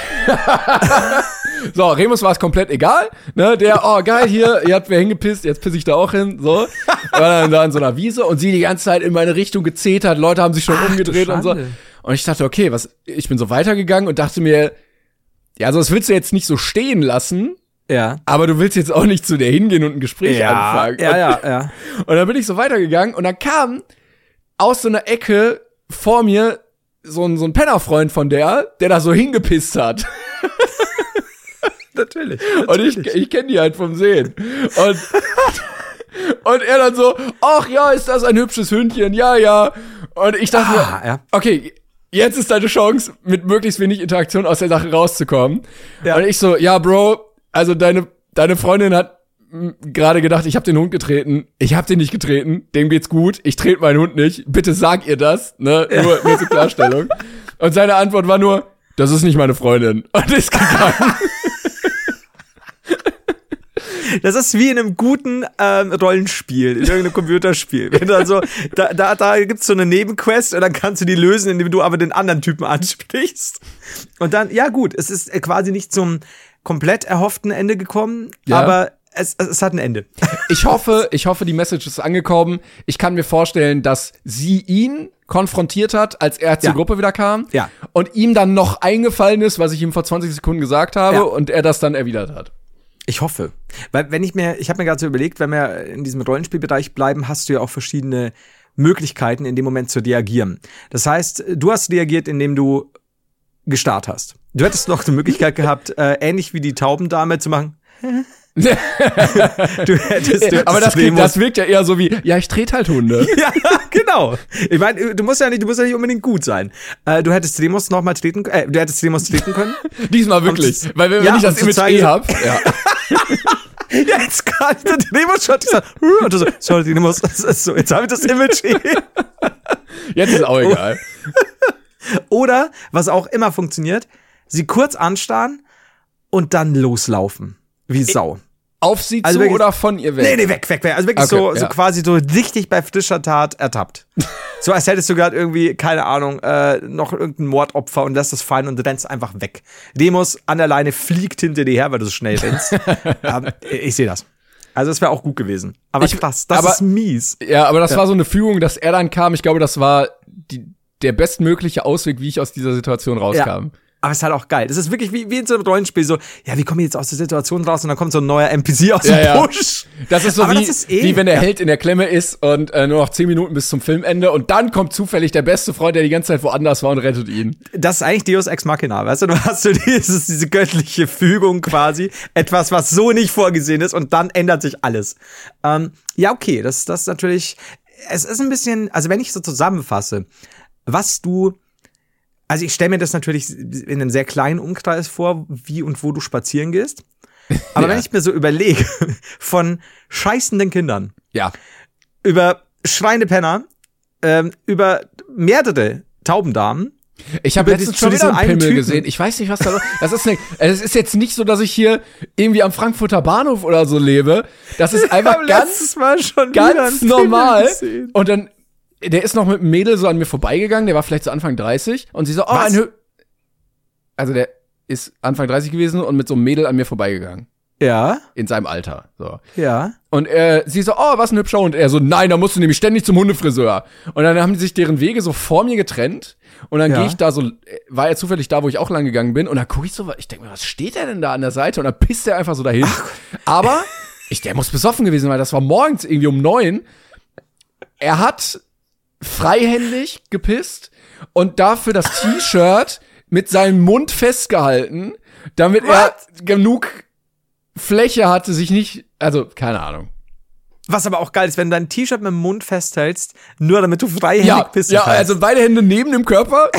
so, Remus war es komplett egal, ne, der, oh, geil, hier, ihr habt mir hingepisst, jetzt pisse ich da auch hin, so. War dann da in so einer Wiese und sie die ganze Zeit in meine Richtung gezetert, Leute haben sich schon Ach, umgedreht und so. Und ich dachte, okay, was, ich bin so weitergegangen und dachte mir, ja, also das willst du jetzt nicht so stehen lassen. Ja. Aber du willst jetzt auch nicht zu der hingehen und ein Gespräch ja, anfangen. Ja, ja, ja. Und dann bin ich so weitergegangen und dann kam aus so einer Ecke vor mir so ein, so ein Pennerfreund von der, der da so hingepisst hat. Natürlich. Und ich, ich kenne die halt vom Sehen. Und, und er dann so, ach ja, ist das ein hübsches Hündchen? Ja, ja. Und ich dachte ah, mir, ja. okay, jetzt ist deine Chance, mit möglichst wenig Interaktion aus der Sache rauszukommen. Ja. Und ich so, ja, Bro, also deine deine Freundin hat gerade gedacht, ich habe den Hund getreten. Ich habe den nicht getreten. Dem geht's gut. Ich trete meinen Hund nicht. Bitte sag ihr das, ne? Ja. Nur, nur zur Klarstellung. Und seine Antwort war nur, das ist nicht meine Freundin. Und ist gegangen. Das ist wie in einem guten ähm, Rollenspiel, in irgendeinem Computerspiel. Wenn du also, da, da, da gibt's so eine Nebenquest und dann kannst du die lösen, indem du aber den anderen Typen ansprichst. Und dann, ja gut, es ist quasi nicht zum komplett erhofften Ende gekommen, ja. aber es, es, es hat ein Ende. Ich hoffe, ich hoffe, die Message ist angekommen. Ich kann mir vorstellen, dass sie ihn konfrontiert hat, als er zur ja. Gruppe wieder kam. Ja. Und ihm dann noch eingefallen ist, was ich ihm vor zwanzig Sekunden gesagt habe ja. und er das dann erwidert hat. Ich hoffe. Weil wenn ich mir, ich habe mir gerade so überlegt, wenn wir in diesem Rollenspielbereich bleiben, hast du ja auch verschiedene Möglichkeiten, in dem Moment zu reagieren. Das heißt, du hast reagiert, indem du gestarrt hast. Du hättest noch die Möglichkeit gehabt, äh, ähnlich wie die Taubendame zu machen. du hättest, du hättest aber das, klingt, das wirkt ja eher so wie, ja, ich trete halt Hunde. Ja, genau. Ich meine, du musst ja nicht, du musst ja nicht unbedingt gut sein. Äh, du hättest Remus noch mal treten, äh, du hättest Remus treten können. Diesmal wirklich, um, weil wenn, ja, wenn ich das Image eh hab, ja. Ja, jetzt kann ich den Remus schon gesagt, und du so, sorry, Remus, so, jetzt habe ich das Image eh. Jetzt ist auch egal. Oder, was auch immer funktioniert, sie kurz anstarren und dann loslaufen. Wie Sau. Auf sie Also zu wirklich- oder von ihr weg? Nee, nee, weg, weg, weg. Also wirklich Okay, so, ja. so quasi so richtig bei frischer Tat ertappt. So als hättest du gerade irgendwie, keine Ahnung, äh, noch irgendein Mordopfer und lässt das fallen und rennst einfach weg. Remus an der Leine fliegt hinter dir her, weil du so schnell rennst. ähm, ich sehe das. Also das wäre auch gut gewesen. Aber Ich- krass, das aber- ist mies. Ja, aber das Ja. war so eine Fügung, dass er dann kam. Ich glaube, das war die, der bestmögliche Ausweg, wie ich aus dieser Situation rauskam. Aber es ist halt auch geil. Das ist wirklich wie, wie in so einem Rollenspiel so, ja, wie komme ich jetzt aus der Situation raus? Und dann kommt so ein neuer N P C aus dem Ja, ja. Busch. Das ist so Aber wie, das ist eh- wie wenn der ja. Held in der Klemme ist und äh, nur noch zehn Minuten bis zum Filmende und dann kommt zufällig der beste Freund, der die ganze Zeit woanders war und rettet ihn. Das ist eigentlich Deus Ex Machina, weißt du? Du hast so dieses, diese göttliche Fügung quasi. Etwas, was so nicht vorgesehen ist und dann ändert sich alles. Ähm, ja, okay, das, das ist natürlich, es ist ein bisschen, also wenn ich so zusammenfasse, was du, also ich stelle mir das natürlich in einem sehr kleinen Umkreis vor, wie und wo du spazieren gehst. Aber Ja. wenn ich mir so überlege, von scheißenden Kindern, Ja. über schreiende Penner, ähm, über mehrere Taubendamen, Ich habe Über die- letztens zu schon wieder diesem einen einen Pimmel Typen. gesehen. Ich weiß nicht, was da los Das ist. Ne, es ist jetzt nicht so, dass ich hier irgendwie am Frankfurter Bahnhof oder so lebe. Das ist einfach hab ganz, letztes Mal schon wieder ganz einen normal. Film gesehen. Und dann, der ist noch mit einem Mädel so an mir vorbeigegangen. Der war vielleicht so Anfang dreißig. Und sie so, oh, Was? ein Hü Also der ist Anfang dreißig gewesen und mit so einem Mädel an mir vorbeigegangen. Ja, In seinem Alter. So. ja. Und äh, sie so, oh, was ein hübscher Hund. Er so, nein, da musst du nämlich ständig zum Hundefriseur. Und dann haben sich deren Wege so vor mir getrennt. Und dann Ja. gehe ich da so, äh, war er zufällig da, wo ich auch lang gegangen bin. Und dann gucke ich so, ich denke mir, was steht der denn da an der Seite? Und dann pisst er einfach so dahin. Aber ich, der muss besoffen gewesen sein, weil das war morgens irgendwie um neun. Er hat freihändig gepisst und dafür das T-Shirt mit seinem Mund festgehalten, damit er genug Fläche hatte, sich nicht, also keine Ahnung. Was aber auch geil ist, wenn du dein T-Shirt mit dem Mund festhältst, nur damit du freihändig Ja, pissen ja, kannst. also beide Hände neben dem Körper.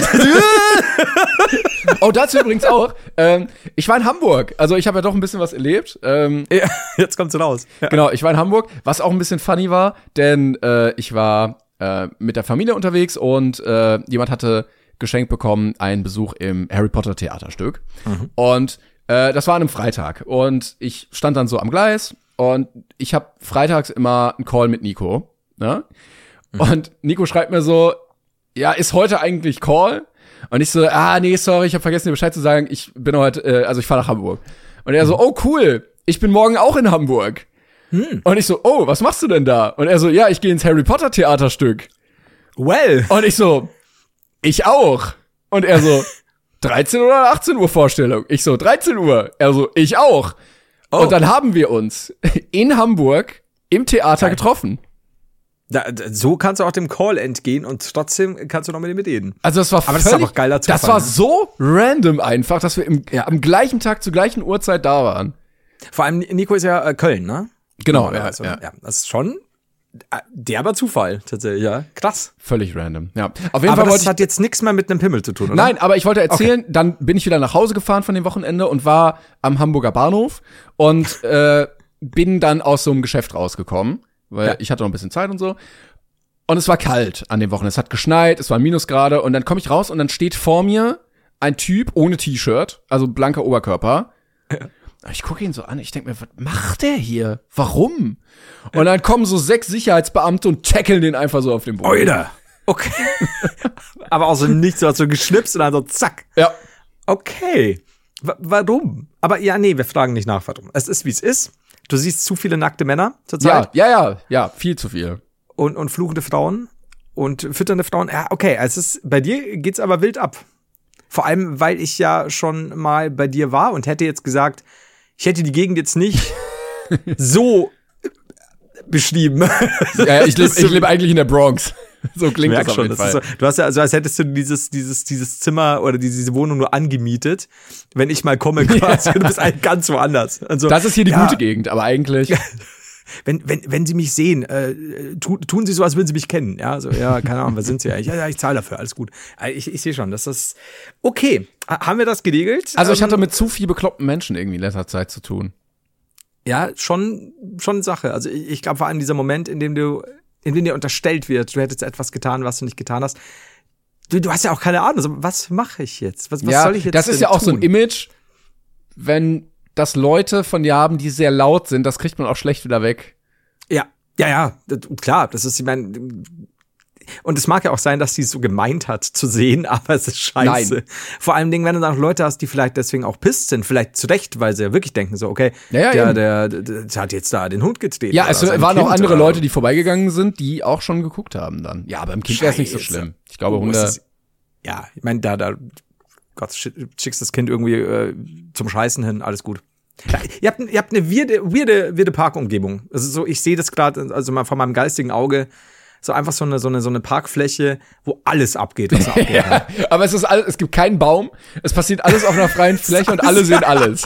Oh, dazu übrigens auch. Ähm, ich war in Hamburg, also ich habe ja doch ein bisschen was erlebt. Ähm, Ja, jetzt kommt's raus. Ja. Genau, ich war in Hamburg, was auch ein bisschen funny war, denn äh, ich war äh, mit der Familie unterwegs und äh, jemand hatte geschenkt bekommen einen Besuch im Harry Potter Theaterstück. Mhm. Und äh, das war an einem Freitag und ich stand dann so am Gleis und ich habe freitags immer einen Call mit Nico. Ne? Mhm. Und Nico schreibt mir so, ja, ist heute eigentlich Call? Und ich so, ah, nee, sorry, ich habe vergessen, dir Bescheid zu sagen, ich bin heute, äh, also ich fahre nach Hamburg. Und er so, oh, cool, ich bin morgen auch in Hamburg. Hm. Und ich so, oh, was machst du denn da? Und er so, ja, ich gehe ins Harry Potter Theaterstück. Well. Und ich so, ich auch. Und er so, dreizehn oder achtzehn Uhr Vorstellung. Ich so, dreizehn Uhr. Er so, ich auch. Oh. Und dann haben wir uns in Hamburg im Theater Geil. getroffen. Da, da, so kannst du auch dem Call entgehen und trotzdem kannst du noch mit ihm reden. Also das war Aber das ist völlig, einfach geiler Zufall, das war ne? so random einfach, dass wir im, ja, am gleichen Tag zur gleichen Uhrzeit da waren. Vor allem, Nico ist ja äh, Köln, ne? Genau, ja, also, ja. ja. Das ist schon äh, derber Zufall, tatsächlich, ja. Krass. Völlig random. Ja. Auf jeden Aber Fall wollte das ich hat jetzt nichts mehr mit einem Pimmel zu tun, oder? Nein, aber ich wollte erzählen, dann bin ich wieder nach Hause gefahren von dem Wochenende und war am Hamburger Bahnhof und äh, bin dann aus so einem Geschäft rausgekommen, weil Ja. ich hatte noch ein bisschen Zeit und so. Und es war kalt an dem Wochenende. Es hat geschneit, es waren Minusgrade und dann komme ich raus und dann steht vor mir ein Typ ohne T-Shirt, also blanker Oberkörper. Ja. Ich gucke ihn so an, ich denke mir, was macht der hier? Warum? Und dann kommen so sechs Sicherheitsbeamte und tackeln den einfach so auf den Boden. Oida. Okay. Aber auch so nicht so, hast du geschnipst und dann so zack. Ja. Okay. W warum? Aber ja, nee, wir fragen nicht nach, warum. Es ist, wie es ist. Du siehst zu viele nackte Männer Ja, zurzeit ja, ja, ja, viel zu viel. und, und fluchende Frauen und fütternde Frauen. Ja, okay, es ist, bei dir geht's aber wild ab. Vor allem, weil ich ja schon mal bei dir war und hätte jetzt gesagt, ich hätte die Gegend jetzt nicht so beschrieben. Ja, ja, ich lebe ich leb eigentlich in der Bronx. So klingt das Merk auf schon, jeden das Fall. ist so, du hast ja, also als hättest du dieses, dieses, dieses Zimmer oder diese, diese Wohnung nur angemietet, wenn ich mal komme quasi, du bist eigentlich ganz woanders. Also, Das ist hier die ja, gute Gegend, aber eigentlich. Wenn, wenn, wenn sie mich sehen, äh, tu, tun sie so, als würden sie mich kennen. Ja, also, ja, keine Ahnung, was sind sie eigentlich? Ja, ja, ich zahle dafür, alles gut. Ich, ich sehe schon, das ist okay. Ha- Haben wir das geregelt? Also ich Ähm, hatte mit zu viel bekloppten Menschen irgendwie in letzter Zeit zu tun. Ja, schon, schon Sache. Also ich, ich glaube vor allem dieser Moment, in dem du, in dem dir unterstellt wird, du hättest etwas getan, was du nicht getan hast. Du, du hast ja auch keine Ahnung. Also, was mache ich jetzt? Was, was ja, soll ich jetzt das ist denn ja auch tun? so ein Image, wenn dass Leute von dir haben, die sehr laut sind, das kriegt man auch schlecht wieder weg. Ja, ja, ja, das, klar, das ist, ich meine, und es mag ja auch sein, dass sie es so gemeint hat zu sehen, aber es ist scheiße. Nein. Vor allem, wenn du dann noch Leute hast, die vielleicht deswegen auch pisst sind, vielleicht zu Recht, weil sie ja wirklich denken so, okay, ja, der, ja, der, der, der hat jetzt da den Hund getreten. Ja, es waren kind, auch andere oder? Leute, die vorbeigegangen sind, die auch schon geguckt haben dann. Ja, beim Kind wäre es nicht so schlimm. Ich glaube, oh, Hunde. Ist, ja, ich meine, da, da, Gott, schickst das Kind irgendwie äh, zum Scheißen hin, alles gut. Ja, ihr habt, ihr habt eine weirde, weirde, weirde Parkumgebung. Also so, ich sehe das gerade, also mal von meinem geistigen Auge, so einfach so eine, so eine, so eine Parkfläche, wo alles abgeht, was abgeht. Ja, aber es ist alles, es gibt keinen Baum, es passiert alles auf einer freien Fläche und alle sehen alles.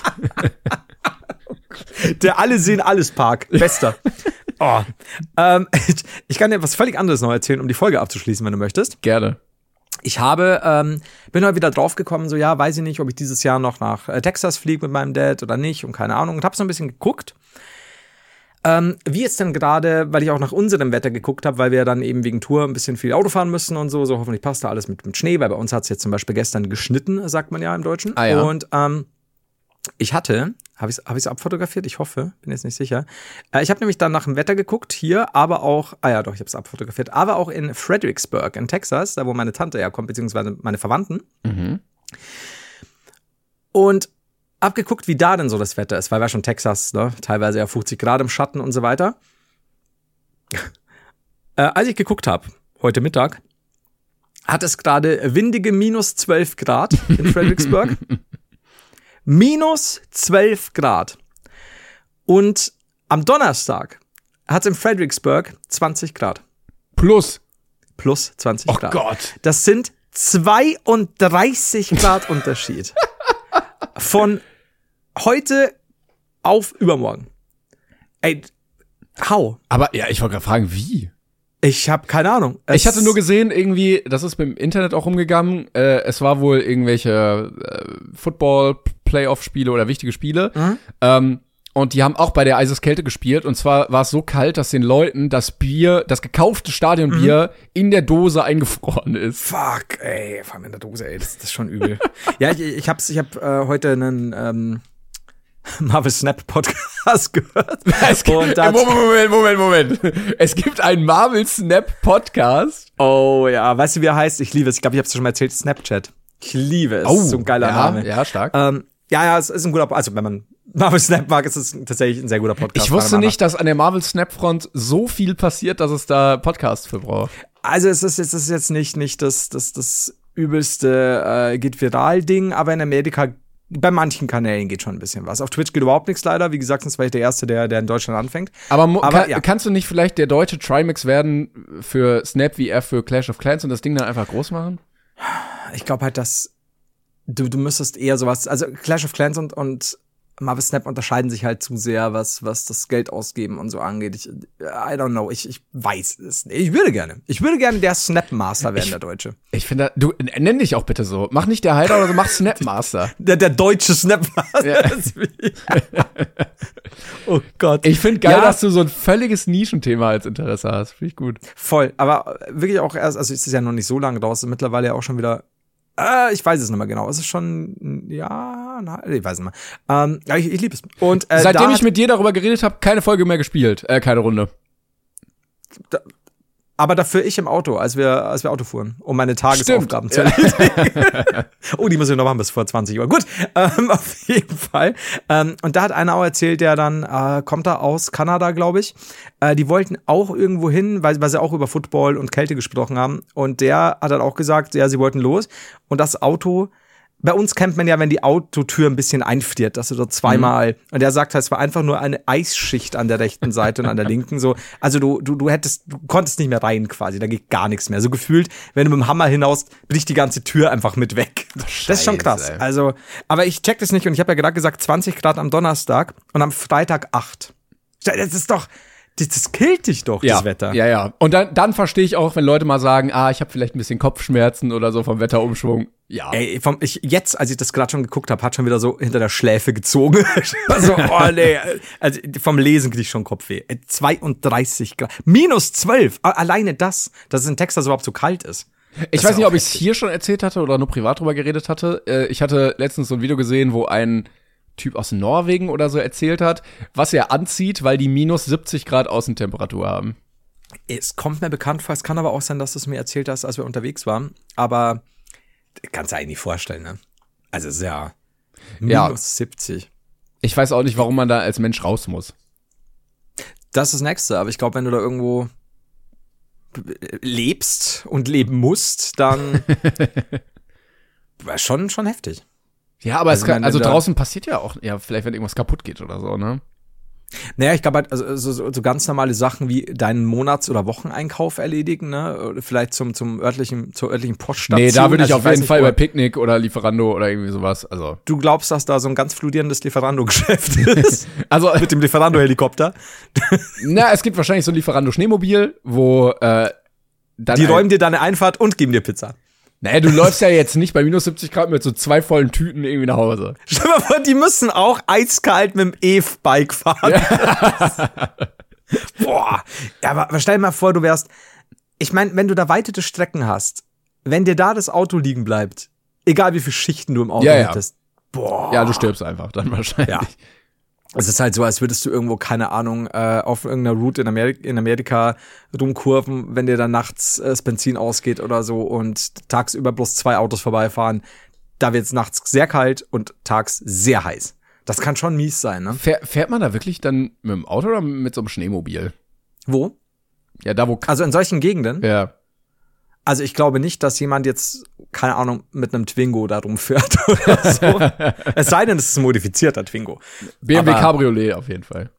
Der alle sehen alles Park. Bester. Oh. Ähm, ich kann dir was völlig anderes noch erzählen, um die Folge abzuschließen, wenn du möchtest. Gerne. Ich habe, ähm, bin heute wieder draufgekommen, so ja, weiß ich nicht, ob ich dieses Jahr noch nach äh, Texas fliege mit meinem Dad oder nicht und keine Ahnung. Und habe so ein bisschen geguckt. Ähm, wie jetzt denn gerade, weil ich auch nach unserem Wetter geguckt habe, weil wir dann eben wegen Tour ein bisschen viel Auto fahren müssen und so, so hoffentlich passt da alles mit, mit Schnee, weil bei uns hat es jetzt zum Beispiel gestern geschnitten, sagt man ja im Deutschen. Ah, ja. Und ähm, ich hatte, habe ich es hab ich's abfotografiert? Ich hoffe, bin jetzt nicht sicher. Äh, ich habe nämlich dann nach dem Wetter geguckt, hier, aber auch, ah ja doch, ich habe es abfotografiert, aber auch in Fredericksburg in Texas, da wo meine Tante herkommt, beziehungsweise meine Verwandten. Mhm. Und abgeguckt, wie da denn so das Wetter ist, weil wir schon Texas, ne, teilweise ja fünfzig Grad im Schatten und so weiter. äh, als ich geguckt habe, heute Mittag, hat es gerade windige minus zwölf Grad in Fredericksburg. minus zwölf Grad. Und am Donnerstag hat es in Fredericksburg zwanzig Grad. Plus. Plus zwanzig oh Grad. Gott. Das sind zweiunddreißig Grad Unterschied. Von heute auf übermorgen. Ey, how? Aber ja, ich wollte gerade fragen, wie? Ich habe keine Ahnung. Es ich hatte nur gesehen, irgendwie, das ist beim Internet auch rumgegangen, äh, es war wohl irgendwelche äh, Football-Playoff-Spiele oder wichtige Spiele. Mhm. Ähm, und die haben auch bei der Eiseskälte gespielt. Und zwar war es so kalt, dass den Leuten das Bier, das gekaufte Stadionbier mhm. in der Dose eingefroren ist. Fuck, ey, vor allem in der Dose, ey, das, das ist schon übel. Ja, ich, ich hab's, ich hab äh, heute einen ähm, Marvel Snap Podcast gehört. Es gibt, und das, Moment, Moment, Moment. Es gibt einen Marvel Snap Podcast. Oh ja, weißt du, wie er heißt? Ich liebe es. Ich glaube, ich habe es schon mal erzählt. Snapchat. Ich liebe es. Oh, so ein geiler ja, Name. Ja, stark. Ähm, ja, ja, es ist ein guter, also wenn man Marvel Snap mag, ist es tatsächlich ein sehr guter Podcast. Ich wusste nicht, dass an der Marvel Snap Front so viel passiert, dass es da Podcasts für braucht. Also es ist jetzt, es ist jetzt nicht, nicht das, das, das übelste äh, geht viral Ding, aber in Amerika bei manchen Kanälen geht schon ein bisschen was. Auf Twitch geht überhaupt nichts leider. Wie gesagt, sonst war ich der Erste, der, der in Deutschland anfängt. Aber, mo- aber kann, ja. kannst du nicht vielleicht der deutsche Trimix werden für Snap wie er für Clash of Clans und das Ding dann einfach groß machen? Ich glaube halt, dass du, du müsstest eher sowas, also Clash of Clans und, und Marvel Snap unterscheiden sich halt zu sehr, was, was das Geld ausgeben und so angeht. Ich, I don't know, ich, ich weiß es nicht. Ich würde gerne. Ich würde gerne der Snap-Master werden, ich, der Deutsche. Ich finde, du, nenn dich auch bitte so. Mach nicht der Heider oder so, mach Snap-Master. Der, der deutsche Snap-Master. Ja. Oh Gott. Ich finde geil, ja, dass du so ein völliges Nischenthema als Interesse hast. Finde ich gut. Voll. Aber wirklich auch erst, also es ist ja noch nicht so lange draußen, mittlerweile ja auch schon wieder. Äh, ich weiß es nicht mehr genau. Es ist schon, ja, na, ich weiß nicht mehr. Ähm, ja, ich, ich liebe es. Und äh, seitdem ich mit dir darüber geredet habe, keine Folge mehr gespielt, äh, keine Runde. Da, aber dafür ich im Auto, als wir, als wir Auto fuhren, um meine Tagesaufgaben Stimmt. zu erledigen. Oh, die muss ich noch machen bis vor zwanzig Uhr. Gut, ähm, auf jeden Fall. Ähm, und da hat einer auch erzählt, der dann äh, kommt da aus Kanada, glaube ich. Äh, die wollten auch irgendwo hin, weil, weil sie auch über Football und Kälte gesprochen haben. Und der hat dann auch gesagt, ja, sie wollten los. Und das Auto, bei uns kennt man ja, wenn die Autotür ein bisschen einfriert, dass du dort zweimal, mhm. und der sagt halt, es war einfach nur eine Eisschicht an der rechten Seite und an der linken, so. Also du, du, du hättest, du konntest nicht mehr rein quasi, da geht gar nichts mehr. So gefühlt, wenn du mit dem Hammer hinaus, bricht die ganze Tür einfach mit weg. Scheiße, das ist schon krass. Ey. Also, aber ich check das nicht und ich habe ja gerade gesagt, zwanzig Grad am Donnerstag und am Freitag acht. Das ist doch, Das, das killt dich doch, ja, das Wetter. Ja, ja. Und dann, dann verstehe ich auch, wenn Leute mal sagen, ah, ich habe vielleicht ein bisschen Kopfschmerzen oder so vom Wetterumschwung. Ja. Ey, vom, ich, jetzt, als ich das gerade schon geguckt habe, hat schon wieder so hinter der Schläfe gezogen. Also, oh nee. Also vom Lesen krieg ich schon Kopfweh. zweiunddreißig Grad. Minus zwölf. Alleine das, dass es in Texas überhaupt so kalt ist. Ich das weiß nicht, ob ich es hier schon erzählt hatte oder nur privat drüber geredet hatte. Ich hatte letztens so ein Video gesehen, wo ein Typ aus Norwegen oder so erzählt hat, was er anzieht, weil die minus siebzig Grad Außentemperatur haben. Es kommt mir bekannt vor, es kann aber auch sein, dass du es mir erzählt hast, als wir unterwegs waren. Aber kannst du eigentlich nicht vorstellen, ne? Also es ist ja minus Ja. siebzig. Ich weiß auch nicht, warum man da als Mensch raus muss. Das ist das Nächste, aber ich glaube, wenn du da irgendwo lebst und leben musst, dann war schon, schon heftig. Ja, aber Also es kann, wenn also da- draußen passiert ja auch, ja, vielleicht wenn irgendwas kaputt geht oder so, ne? Naja, ich glaube halt, also so, so so ganz normale Sachen wie deinen Monats- oder Wocheneinkauf erledigen, ne? Oder vielleicht zum, zum örtlichen, zur örtlichen Poststation. Nee, da würde ich Also auf weiß jeden nicht, Fall wo- bei Picknick oder Lieferando oder irgendwie sowas, also. Du glaubst, dass da so ein ganz fludierendes Lieferando-Geschäft ist? Also, Mit dem Lieferando-Helikopter? na, es gibt wahrscheinlich so ein Lieferando-Schneemobil, wo, äh, dann Die ein- räumen dir deine Einfahrt und geben dir Pizza. Naja, du läufst ja jetzt nicht bei minus siebzig Grad mit so zwei vollen Tüten irgendwie nach Hause. Stell dir mal vor, die müssen auch eiskalt mit dem E-Bike fahren. Boah. Ja, aber, aber stell dir mal vor, du wärst, ich meine, wenn du da weitete Strecken hast, wenn dir da das Auto liegen bleibt, egal wie viele Schichten du im Auto Ja, ja. hättest, boah. Ja, du stirbst einfach dann wahrscheinlich. Ja. Es ist halt so, als würdest du irgendwo, keine Ahnung, äh, auf irgendeiner Route in, Amerik in Amerika rumkurven, wenn dir dann nachts äh, das Benzin ausgeht oder so und tagsüber bloß zwei Autos vorbeifahren. Da wird es nachts sehr kalt und tags sehr heiß. Das kann schon mies sein, ne? Fähr, fährt man da wirklich dann mit dem Auto oder mit so einem Schneemobil? Wo? Ja, da wo. Also in solchen Gegenden? Ja. Also ich glaube nicht, dass jemand jetzt, keine Ahnung, mit einem Twingo da rumfährt oder so. Es sei denn, es ist ein modifizierter Twingo. B M W Aber- Cabriolet auf jeden Fall.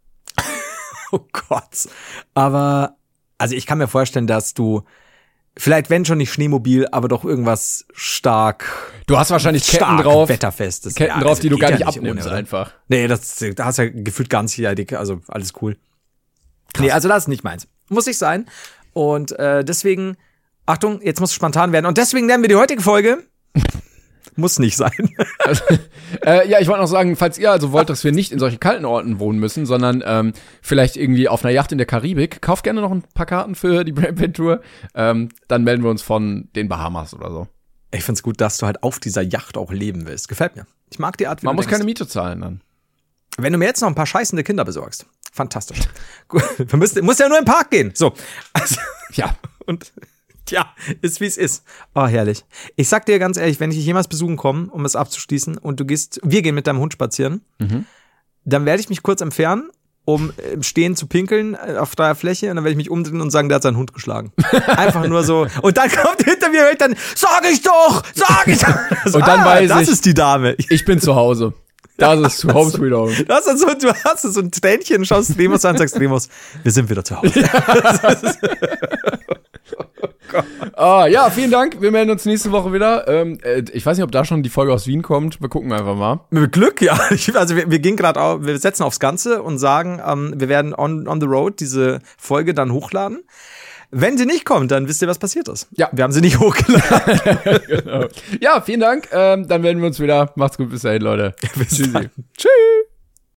Oh Gott. Aber, also ich kann mir vorstellen, dass du vielleicht, wenn schon nicht Schneemobil, aber doch irgendwas stark, Du hast wahrscheinlich Ketten stark drauf. wetterfestes. Ketten Ja, drauf, also die du geht gar ja nicht ohne, abnimmst oder? einfach. Nee, das, da hast du ja gefühlt ganzjährig, also alles cool. Nee, also das ist nicht meins. Muss nicht sein. Und äh, deswegen, Achtung, jetzt muss es spontan werden. Und deswegen nennen wir die heutige Folge muss nicht sein. Äh, ja, ich wollte noch sagen, falls ihr also wollt, dass wir nicht in solchen kalten Orten wohnen müssen, sondern ähm, vielleicht irgendwie auf einer Yacht in der Karibik, kauft gerne noch ein paar Karten für die Brainpain Tour. Ähm, dann melden wir uns von den Bahamas oder so. Ich find's gut, dass du halt auf dieser Yacht auch leben willst. Gefällt mir. Ich mag die Art, wie Man du muss denkst. keine Miete zahlen dann. Wenn du mir jetzt noch ein paar scheißende Kinder besorgst. Fantastisch. Gut, wir müssen, muss ja nur im Park gehen. So. Also, Ja. und ja, ist wie es ist. Oh, herrlich. Ich sag dir ganz ehrlich, wenn ich dich jemals besuchen komme, um es abzuschließen, und du gehst, wir gehen mit deinem Hund spazieren, Mhm. dann werde ich mich kurz entfernen, um im Stehen zu pinkeln äh, auf freier Fläche, und dann werde ich mich umdrehen und sagen, der hat seinen Hund geschlagen. Einfach nur so. Und dann kommt hinter mir, höre ich dann, sag ich doch, sag ich doch. So, Und dann ah, weiß das ich- ist die Dame. Ich bin zu Hause. Das ist zu Home Sweet Home. Du hast, dann so, du hast so ein Tränchen, schaust Remus an und sagst, Remus, wir sind wieder zu Hause. Ah, ja, vielen Dank. Wir melden uns nächste Woche wieder. Ähm, äh, ich weiß nicht, ob da schon die Folge aus Wien kommt. Wir gucken einfach mal. Mit Glück, ja. Ich, also wir, wir gehen gerade auf, wir setzen aufs Ganze und sagen, ähm, wir werden on, on the road diese Folge dann hochladen. Wenn sie nicht kommt, dann wisst ihr, was passiert ist. Ja. Wir haben sie nicht hochgeladen. Genau. Ja, vielen Dank. Ähm, dann melden wir uns wieder. Macht's gut. Bis dahin, Leute. Bis Tschüssi. dann. Tschüss.